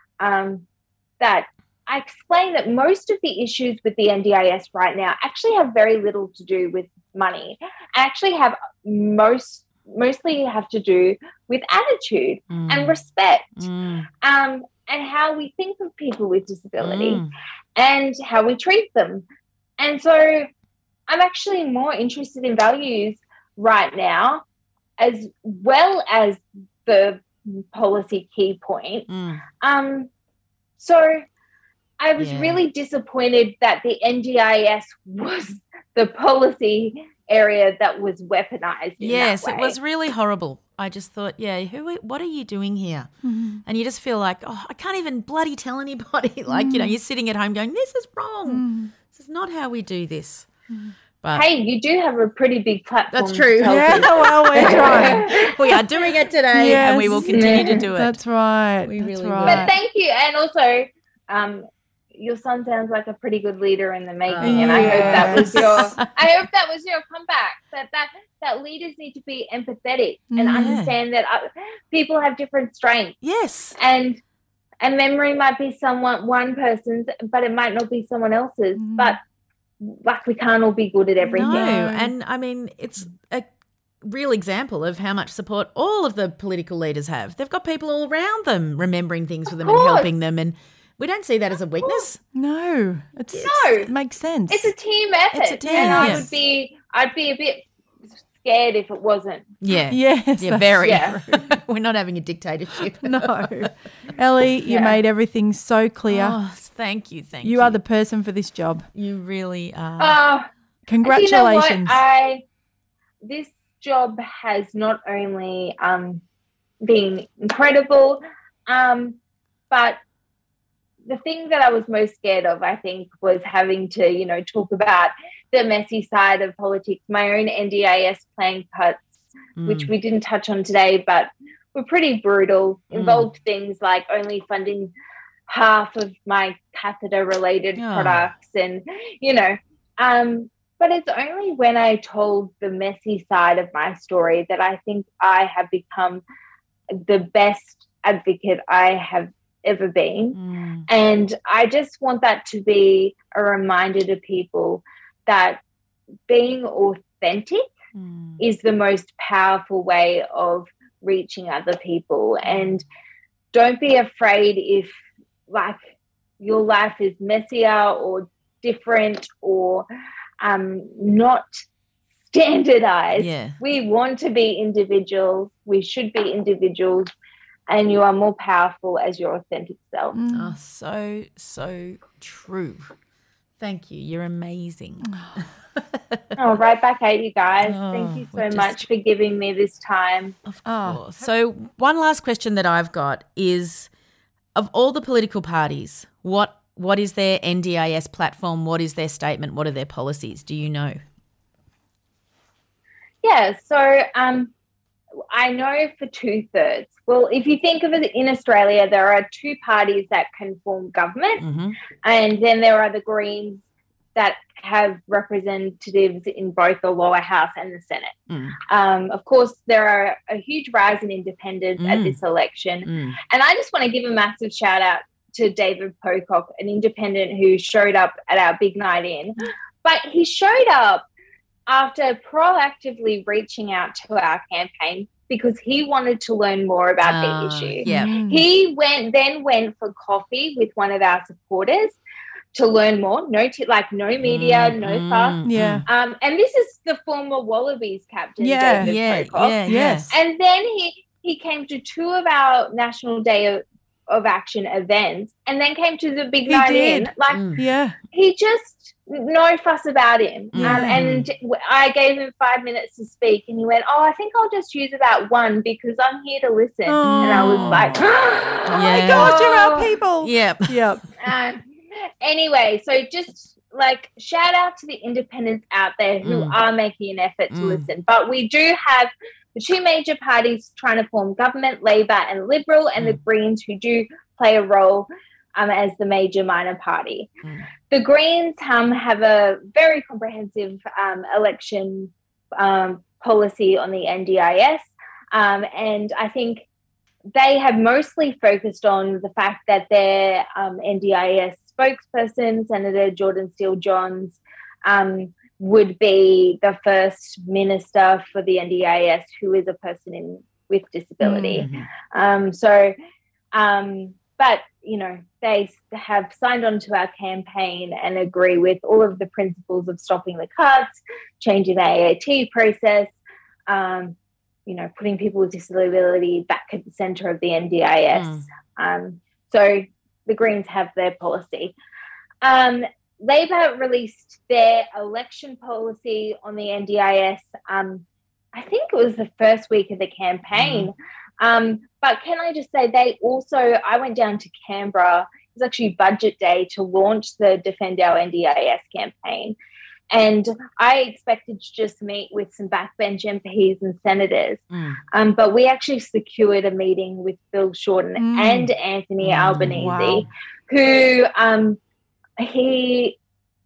um, that I explain that most of the issues with the N D I S right now actually have very little to do with money, actually have most mostly have to do with attitude Mm. and respect, Mm. um, and how we think of people with disability Mm. and how we treat them. And so I'm actually more interested in values right now, as well as the policy key point. Mm. Um, so I was Yeah. really disappointed that the N D I S was the policy area that was weaponized. In Yes, that it way. was really horrible. I just thought, yeah, who? What are you doing here? Mm. And you just feel like, oh, I can't even bloody tell anybody. Like, you know, you're sitting at home going, this is wrong. Mm. This is not how we do this. But Hey, you do have a pretty big platform. That's true. to tell Yeah, people. well, we're trying. we are doing it today, and we will Yes. continue to do it. That's right. We That's really will. right. But thank you. And also, um, your son sounds like a pretty good leader in the making, and I hope that was Yes. your. I hope that was your comeback. That that that leaders need to be empathetic and Yeah. understand that uh, people have different strengths, Yes. and and memory might be someone one person's, but it might not be someone else's. Mm. But like, we can't all be good at everything. No, and I mean, it's a real example of how much support all of the political leaders have. They've got people all around them remembering things for them and course. helping them, and we don't see that as a weakness. No, it's, No. it makes sense. It's a team effort. It's a team, and I yes. would be, I'd be a bit scared if it wasn't. Yeah. yes, Yeah, that's very. Yeah. We're not having a dictatorship. No. Ellie, you Yeah. made everything so clear. Oh, thank you, thank you. you are the person for this job. You really are. Oh, Congratulations. You know what? I this job has not only um, been incredible, um, but the thing that I was most scared of, I think, was having to, you know, talk about the messy side of politics. My own N D I S plan cuts, mm. which we didn't touch on today, but were pretty brutal, involved mm. things like only funding half of my catheter-related oh. products and, you know, um, but it's only when I told the messy side of my story that I think I have become the best advocate I have ever been. Mm. And I just want that to be a reminder to people that being authentic mm. is the most powerful way of reaching other people. And don't be afraid if, like, your life is messier or different or um, not standardized. Yeah. We want to be individuals. We should be individuals. And you are more powerful as your authentic self. Mm. Oh, so, so true. Thank you. You're amazing. Oh, right back at you guys. Oh, Thank you so just... much for giving me this time. Of course. Oh. So one last question that I've got is, of all the political parties, what what is their N D I S platform? What is their statement? What are their policies? Do you know? Yeah, so um, I know for two-thirds. Well, if you think of it in Australia, there are two parties that can form government, mm-hmm. and then there are the Greens that have representatives in both the lower house and the Senate. Mm. Um, of course, there are a huge rise in independents mm. at this election. Mm. And I just want to give a massive shout out to David Pocock, an independent who showed up at our big night in. But he showed up after proactively reaching out to our campaign because he wanted to learn more about uh, the issue. Yeah. He went then went for coffee with one of our supporters to learn more. No, t- like no media, mm, no mm, fuss. Yeah. Um, and this is the former Wallabies captain, yeah, David yeah, Pocock. yeah, yes. And then he he came to two of our National Day of, of Action events, and then came to the big he night did. in. Like, mm. yeah, he just no fuss about him. Yeah. Um, and I gave him five minutes to speak, and he went, "Oh, I think I'll just use about one because I'm here to listen." Oh. And I was like, "Oh yeah. my God, you're our people!" Yep, yep. Um, anyway, so just like shout out to the independents out there who mm. are making an effort to mm. listen. But we do have the two major parties trying to form government, Labor and Liberal, and mm. the Greens, who do play a role um, as the major minor party. Mm. The Greens um, have a very comprehensive um, election um, policy on the N D I S, um, and I think they have mostly focused on the fact that their um, N D I S spokesperson, Senator Jordan Steele-Johns, um, would be the first minister for the N D I S who is a person in with disability. Mm-hmm. Um, so, um, but, you know, they have signed on to our campaign and agree with all of the principles of stopping the cuts, changing the A A T process, um, you know, putting people with disability back at the centre of the N D I S. Mm. Um, so the Greens have their policy. Um, Labor released their election policy on the N D I S, um, I think it was the first week of the campaign. Mm. Um, but can I just say they also, I went down to Canberra, it was actually budget day to launch the Defend Our N D I S campaign. And I expected to just meet with some backbench M Ps and senators. Mm. Um, but we actually secured a meeting with Bill Shorten mm. and Anthony mm. Albanese, wow. who um, he,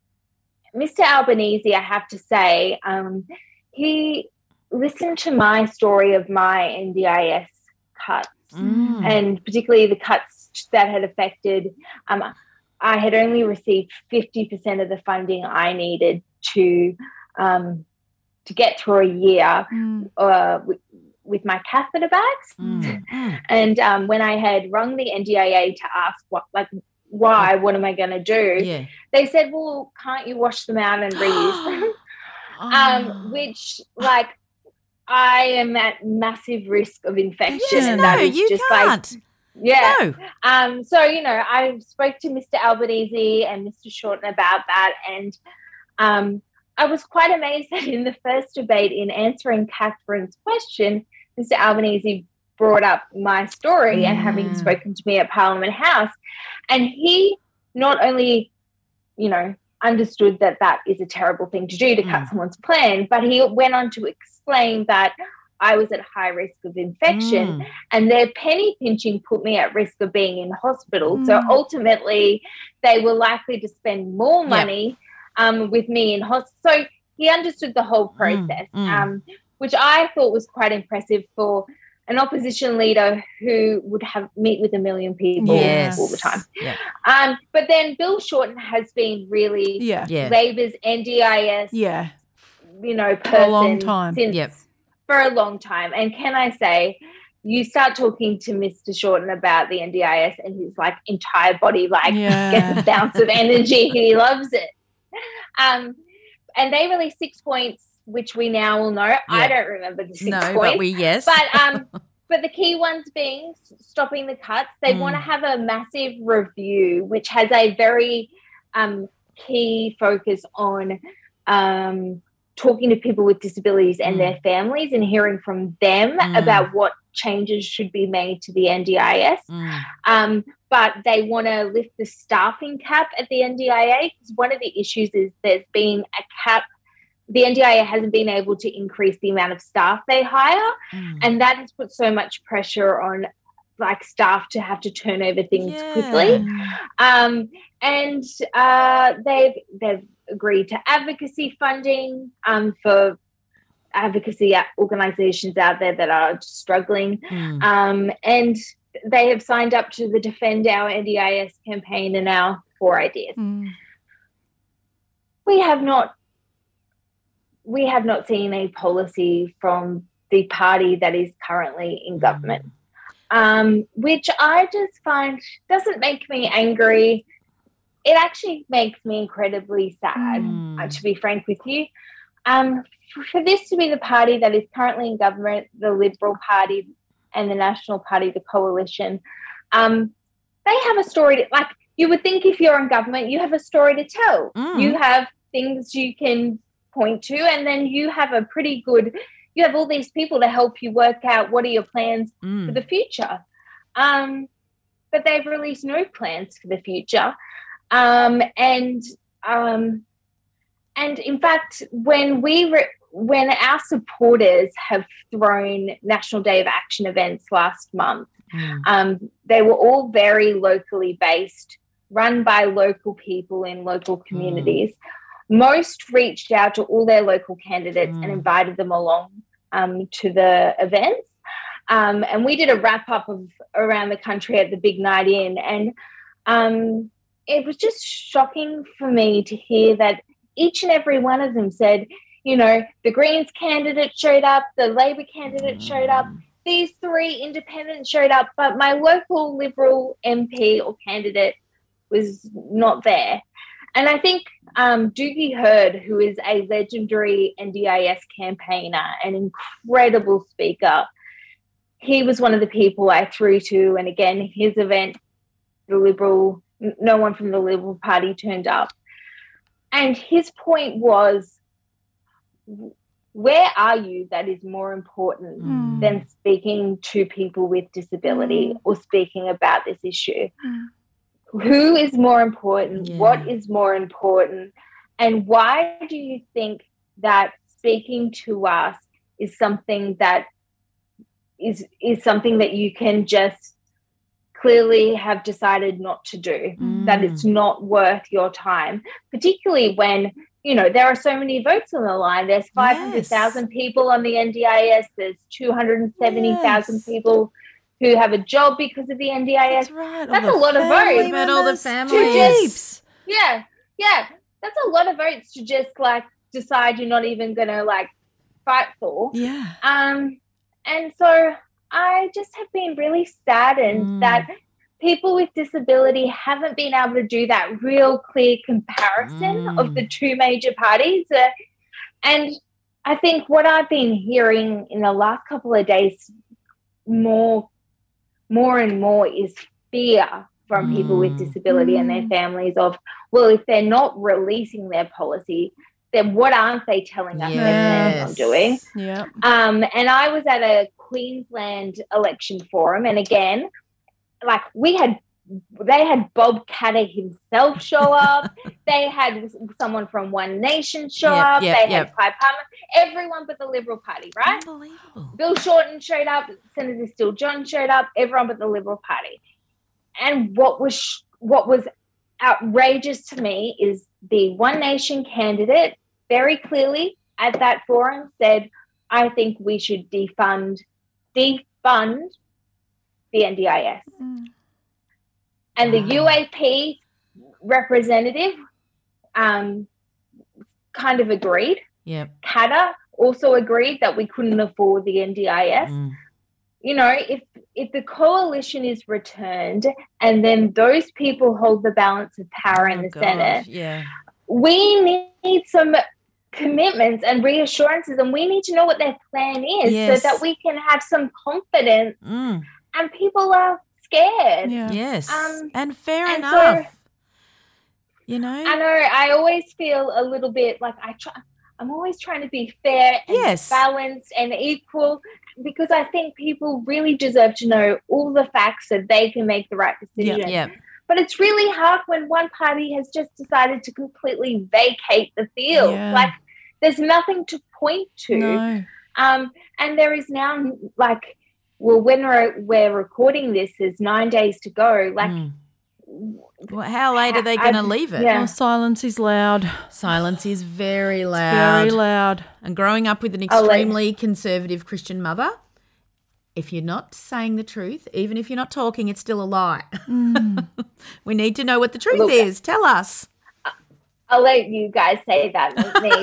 Mister Albanese, I have to say, um, he listened to my story of my N D I S cuts mm. and particularly the cuts that had affected, um, I had only received fifty percent of the funding I needed to um, to get through a year mm. uh, with, with my catheter bags. Mm. And um, when I had rung the N D I A to ask what, like, why, what am I going to do? Yeah. They said, well, can't you wash them out and reuse them? Oh. Um, which, like, I am at massive risk of infection. Yes, and no, that is you just can't. Like, yeah. No. Um, so, you know, I spoke to Mister Albanese and Mister Shorten about that, and um, I was quite amazed that in the first debate, in answering Catherine's question, Mister Albanese brought up my story and having spoken to me at Parliament House. And he not only, you know, understood that that is a terrible thing to do to cut mm. someone's plan, but he went on to explain that I was at high risk of infection mm. and their penny pinching put me at risk of being in hospital. Mm. So ultimately they were likely to spend more money yep. um, with me in hospital. So he understood the whole process, mm. Mm. Um, which I thought was quite impressive for an opposition leader who would have meet with a million people yes. all the time. Yeah. Um, but then Bill Shorten has been really yeah. Yeah. Labor's N D I S yeah. you know, person for a long time. Since, yep. for a long time. And can I say, you start talking to Mister Shorten about the N D I S and his like entire body like yeah. gets a bounce of energy. He loves it. Um, and they released six points, which we now all know. Yeah. I don't remember the six no, points. But we yes. But um but the key ones being stopping the cuts. They mm. want to have a massive review, which has a very um key focus on um talking to people with disabilities and mm. their families and hearing from them mm. about what changes should be made to the N D I S. Mm. Um, but they want to lift the staffing cap at the N D I A because one of the issues is there's been a cap. The N D I A hasn't been able to increase the amount of staff they hire, mm. and that has put so much pressure on like staff to have to turn over things yeah. quickly. Um, and uh, they've they've agreed to advocacy funding um, for advocacy organisations out there that are struggling, mm. um, and they have signed up to the Defend Our N D I S campaign and our Four Ideas. Mm. We have not. We have not seen a policy from the party that is currently in government, um, which I just find doesn't make me angry. It actually makes me incredibly sad, mm. uh, to be frank with you. Um, for, for this to be the party that is currently in government, the Liberal Party and the National Party, the coalition, um, they have a story. To, like you would think if you're in government, you have a story to tell. Mm. You have things you can point to, and then you have a pretty good, you have all these people to help you work out what are your plans mm. for the future. Um, but they've released no plans for the future. Um, and um, and in fact, when we re- when our supporters have thrown National Day of Action events last month, mm. um, they were all very locally based, run by local people in local communities. Mm. Most reached out to all their local candidates mm. and invited them along um, to the events. Um, and we did a wrap-up of around the country at the Big Night In. And um, it was just shocking for me to hear that each and every one of them said, you know, the Greens candidate showed up, the Labor candidate showed up, these three independents showed up, but my local Liberal M P or candidate was not there. And I think um, Doogie Hurd, who is a legendary N D I S campaigner, an incredible speaker, he was one of the people I threw to. And again, his event, the Liberal, no one from the Liberal Party turned up. And his point was, where are you that is more important mm. than speaking to people with disability or speaking about this issue? Mm. Who is more important? Yeah. What is more important? And why do you think that speaking to us is something that is is something that you can just clearly have decided not to do, mm. that it's not worth your time, particularly when, you know, there are so many votes on the line. There's five hundred thousand yes. people on the N D I S. There's two hundred seventy thousand yes. people who have a job because of the N D I S. That's right. That's a lot of votes. About all the families. Just, yeah, yeah. That's a lot of votes to just, like, decide you're not even going to, like, fight for. Yeah. Um, and so I just have been really saddened mm. that people with disability haven't been able to do that real clear comparison mm. of the two major parties. Uh, and I think what I've been hearing in the last couple of days more more and more is fear from mm. people with disability mm. and their families of, well, if they're not releasing their policy, then what aren't they telling us yes. they're planning on doing? Yeah. Um, and I was at a Queensland election forum, and again, like we had, they had Bob Katter himself show up. They had someone from One Nation show Yep, up. yep, they yep. had Clive Palmer. Everyone but the Liberal Party, right? Unbelievable. Bill Shorten showed up. Senator Steele John showed up. Everyone but the Liberal Party. And what was what was outrageous to me is the One Nation candidate very clearly at that forum said, I think we should defund, defund the N D I S. Mm. And the U A P representative um, kind of agreed. Yep. Katter also agreed that we couldn't afford the N D I S. Mm. You know, if if the coalition is returned and then those people hold the balance of power in Oh, the God, Senate, Yeah. we need some commitments and reassurances, and we need to know what their plan is Yes. so that we can have some confidence. Mm. And people are scared. Yeah. Yes. Um, and fair and enough. so- you know? I know I always feel a little bit like I try. I'm always trying to be fair and Yes. balanced and equal, because I think people really deserve to know all the facts so they can make the right decision. yeah. But it's really hard when one party has just decided to completely vacate the field. Yeah. Like there's nothing to point to. No. Um, and there is now like, well, when we're, we're recording this, there's nine days to go. Like, Mm. Well, how late are they I- going to leave it? yeah. Oh, silence is loud. Silence is very loud. Very loud. And growing up with an I'll let- extremely conservative Christian mother, if you're not saying the truth, even if you're not talking, it's still a lie. We need to know what the truth Look, is. Tell us. I'll let you guys say that, not me.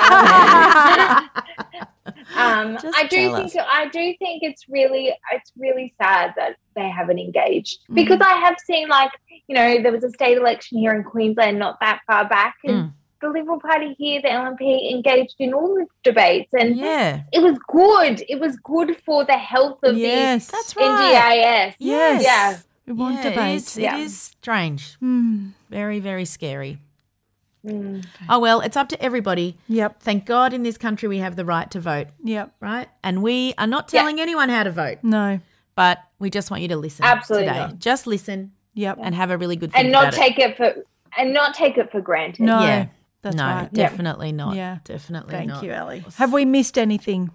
But, um, um, Just I do tell think I do think it's really it's really sad that they haven't engaged, because I have seen, like, you know, there was a state election here in Queensland not that far back, and Mm. the Liberal Party here, the L N P, engaged in all the debates, and Yeah. it was good. It was good for the health of Yes. That's the N D I S. Yes. Yeah. We want Yeah, debate. It is, Yeah. it is strange. Mm. Very, very scary. Mm. Oh, well, it's up to everybody. Yep. Thank God in this country we have the right to vote, Yep. right? And we are not Yeah. telling anyone how to vote, No. but we just want you to listen Absolutely today. not. Just listen Yep. and have a really good think And not about take it for and not take it for granted. No. it. Yeah. That's no, right. definitely not. Yeah. Definitely Thank not. you, Ellie. Have we missed anything?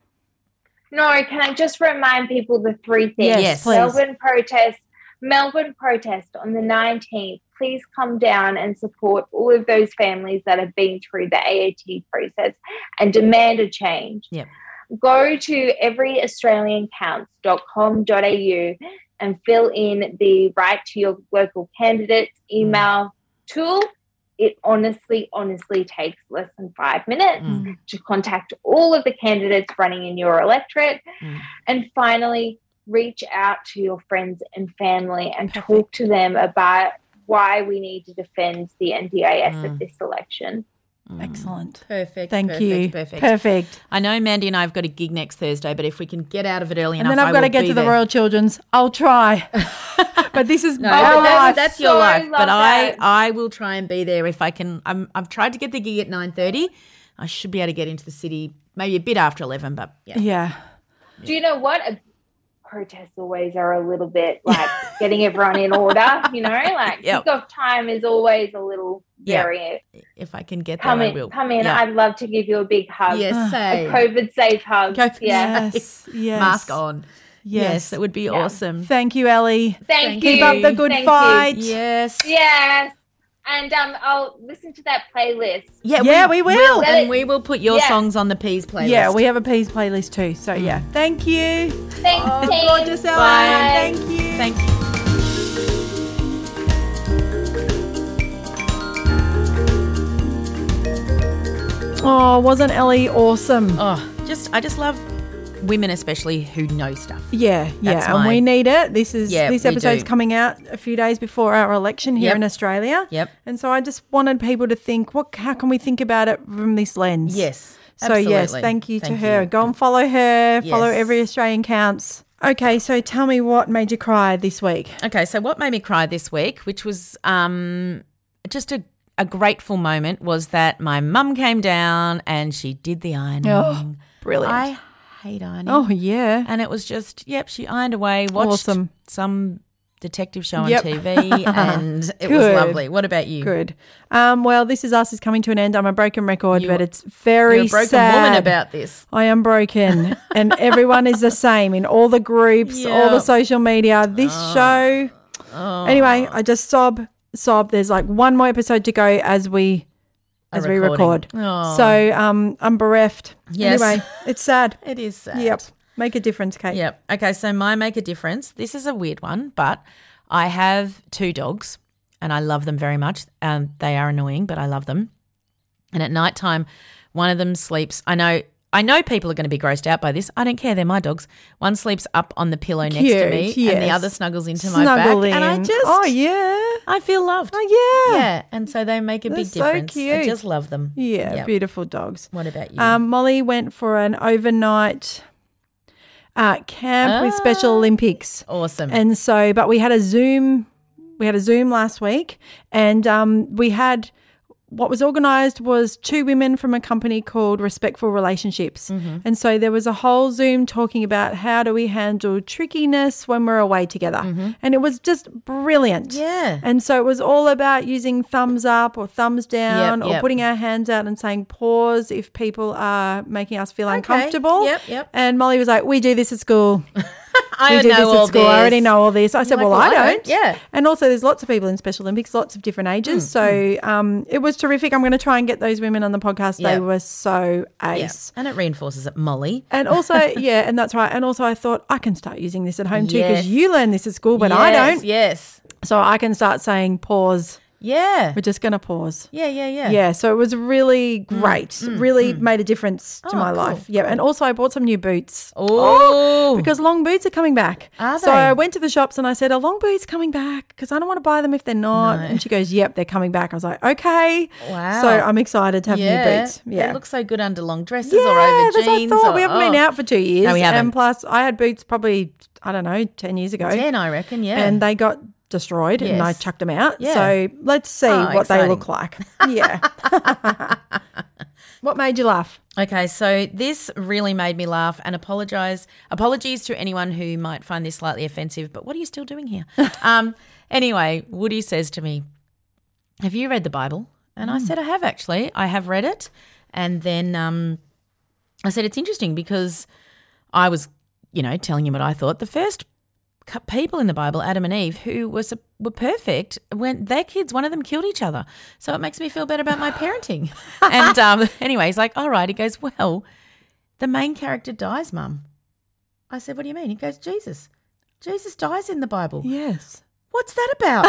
No, can I just remind people the three things? Yes, Yes. please. Melbourne protest, Melbourne protest on the nineteenth. Please come down and support all of those families that have been through the A A T process and demand a change. Yep. Go to every australian counts dot com dot a u and fill in the write to your local candidates email tool. It honestly, honestly takes less than five minutes Mm. to contact all of the candidates running in your electorate. Mm. And finally, reach out to your friends and family and Perfect. talk to them about why we need to defend the N D I S Mm. at this election. Excellent. Perfect. Thank perfect, you. Perfect. Perfect. I know Mandy and I have got a gig next Thursday, but if we can get out of it early And enough, then I've I got to will get be to the there. Royal Children's. I'll try. But this is No, my but Oh, that's, life. that's your so life. love But I, that. I will try and be there if I can. I'm, I've tried to get the gig at nine thirty. I should be able to get into the city maybe a bit after eleven, but yeah. Yeah. Do you know what? A protests always are a little bit like getting everyone in order, you know, like Yep. kickoff time is always a little Yeah. very If I can get there, come I in, will. come in. Yeah. I'd love to give you a big hug. Yes, A say. COVID safe hug. COVID yeah. Yes. Yes. Mask on. Yes. Yes, that would be Yeah. awesome. Thank you, Ellie. Thank you. you. Keep up the good Thank you. fight. Yes. Yes. And um, I'll listen to that playlist. Yeah, Yeah, we will. And we will put your Yeah. songs on the Peas playlist. Yeah, we have a peas playlist too. So yeah. Thank you. Thanks, Oh, team. gorgeous, Ellie. Bye. Thank you. Thank you. Oh, wasn't Ellie awesome? Oh, just I just love women, especially who know stuff. Yeah, yeah, That's and my- we need it. This is Yeah, this we episode's do. coming out a few days before our election here Yep. in Australia. Yep. And so I just wanted people to think, what? How can we think about it from this lens? Yes. So yes, absolutely. thank you to Thank her. you. Go and follow her. Follow Yes. Every Australian Counts. Okay, so tell me what made you cry this week. Okay, so what made me cry this week, which was um, just a, a grateful moment, was that my mum came down and she did the ironing. Oh, brilliant. I hate ironing. Oh, yeah. And it was just, yep, she ironed away, watched Awesome. some detective show on Yep. T V, and it was Good. lovely. What about you? Good. Um, well, This Is Us is coming to an end. I'm a broken record, You- but it's very You're a broken sad. woman about this. I am broken, and everyone is the same in all the groups, all the Yep. social media. This show. Anyway, I just sob, sob. There's like one more episode to go as we A as we recording. record. Oh. So um, I'm bereft. Yes. Anyway, it's sad. It is sad. Yep. Make a difference, Kate. Yep. Okay, so my make a difference. This is a weird one, but I have two dogs and I love them very much. Um, they are annoying, but I love them. And at night time, one of them sleeps. I know I know people are going to be grossed out by this. I don't care. They're my dogs. One sleeps up on the pillow next to me Cute, and the yes. other snuggles into my Snuggle back. in. And I just, oh yeah, I feel loved. oh yeah, Yeah, and so they make a They're big so difference. I cute. just love them. yeah. Yep. Beautiful dogs. What about you? Um, Molly went for an overnight uh, camp with Special Ah. Olympics. awesome. And so, but we had a Zoom, we had a Zoom last week, and um, we had what was organised was two women from a company called Respectful Relationships. Mm-hmm. And so there was a whole Zoom talking about how do we handle trickiness when we're away together. And it was just brilliant. Mm-hmm. Yeah. And so it was all about using thumbs up or thumbs down Yep, or yep. putting our hands out and saying pause if people are making us feel uncomfortable. Yep, yep. And Molly was like, we do this at school. I we do know this all at school. this. I already know all this. I said, like, well, well, I I don't. don't. Yeah. And also there's lots of people in Special Olympics, lots of different ages. Mm, so um, it was terrific. I'm going to try and get those women on the podcast. Yeah. They were so Yeah. ace. And it reinforces it, Molly. And also, yeah, and that's right. And also I thought I can start using this at home too because Yes. you learn this at school, but I Yes, don't. Yes. So I can start saying pause. Yeah. We're just going to pause. Yeah, yeah, yeah. Yeah, so it was really great. really made a difference to Oh, my cool, life. Yeah, and also I bought some new boots. Oh. Because long boots are coming back. Are So they? I went to the shops and I said, are long boots coming back? Because I don't want to buy them if they're not. No. And she goes, yep, they're coming back. I was like, okay. Wow. So I'm excited to have yeah. new boots. Yeah. They look so good under long dresses yeah, or over that's what I jeans. thought. or, We haven't oh. been out for two years. No, we haven't. And plus I had boots probably, I don't know, ten years ago. ten, I reckon, yeah. And they got destroyed and I Yes. chucked them out. Yeah. So let's see Oh, what they exciting. look like. Yeah. What made you laugh? Okay, so this really made me laugh and apologize. Apologies to anyone who might find this slightly offensive, but what are you still doing here? um, anyway, Woody says to me, have you read the Bible? And I said, I have actually. I have read it. And then um, I said, it's interesting because I was, you know, telling him what I thought. The first cou- people in the Bible, Adam and Eve, who were sup- were perfect, when their kids, one of them killed each other. So it makes me feel better about my parenting. And um, anyway, he's like, all right. He goes, well, the main character dies, Mum. I said, what do you mean? He goes, Jesus. Jesus dies in the Bible. Yes. What's that about?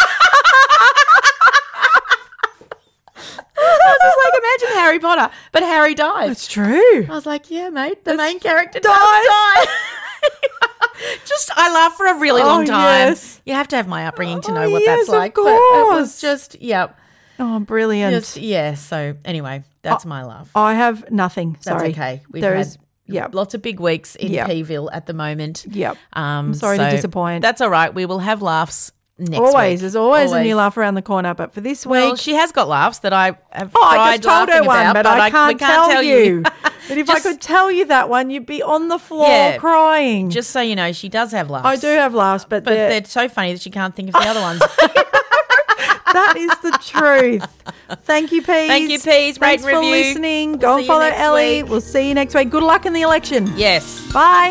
I was just like, imagine Harry Potter, but Harry dies. It's true. I was like, yeah, mate, the It's- main character dies. does die. Just, I laughed for a really Oh, long time. yes. You have to have my upbringing to know Oh, what yes, that's of like. But it was course. just, yeah, Oh, brilliant. just, yeah. So anyway, that's my laugh. I have nothing. That's Sorry. okay. We've There had is- yep. lots of big weeks in Yep. Peville at the moment. Yep. Um, I'm sorry to so disappoint. That's all right. We will have laughs next Always. week. There's always, a new laugh around the corner. But for this week, Well, she has got laughs that I have oh, I tried just told her laughing one, about, but, I, we can't tell, you. but if I Just- could tell you that one, you'd be on the floor Yeah. crying. Just so you know, she does have laughs. I do have laughs, but, But they're- they're so funny that she can't think of the other ones. that is the truth. Thank you, Peas. Thank you, Peas. Rate Thanks and for review. listening. We'll Go see and you follow next Ellie. week. We'll see you next week. Good luck in the election. Yes. Bye.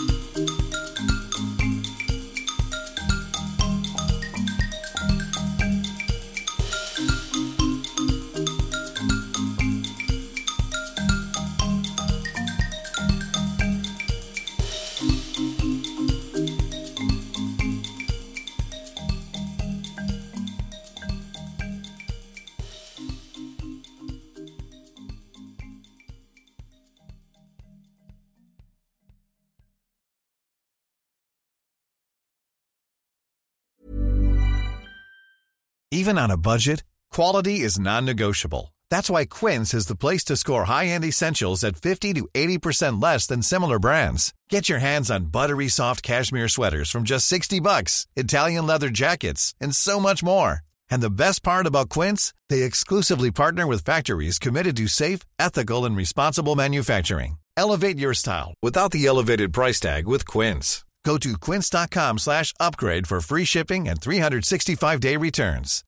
Even on a budget, quality is non-negotiable. That's why Quince is the place to score high-end essentials at fifty to eighty percent less than similar brands. Get your hands on buttery soft cashmere sweaters from just sixty bucks, Italian leather jackets, and so much more. And the best part about Quince, they exclusively partner with factories committed to safe, ethical, and responsible manufacturing. Elevate your style without the elevated price tag with Quince. Go to quince.com slash upgrade for free shipping and three sixty-five day returns.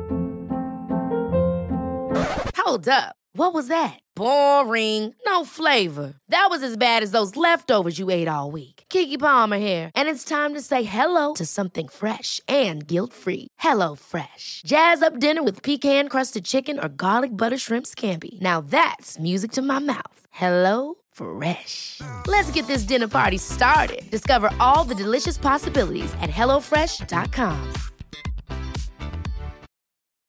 Hold up. What was that? Boring. No flavor. That was as bad as those leftovers you ate all week. Keke Palmer here, and it's time to say hello to something fresh and guilt-free. Hello Fresh. Jazz up dinner with pecan-crusted chicken or garlic butter shrimp scampi. Now that's music to my mouth. Hello Fresh. Let's get this dinner party started. Discover all the delicious possibilities at hello fresh dot com.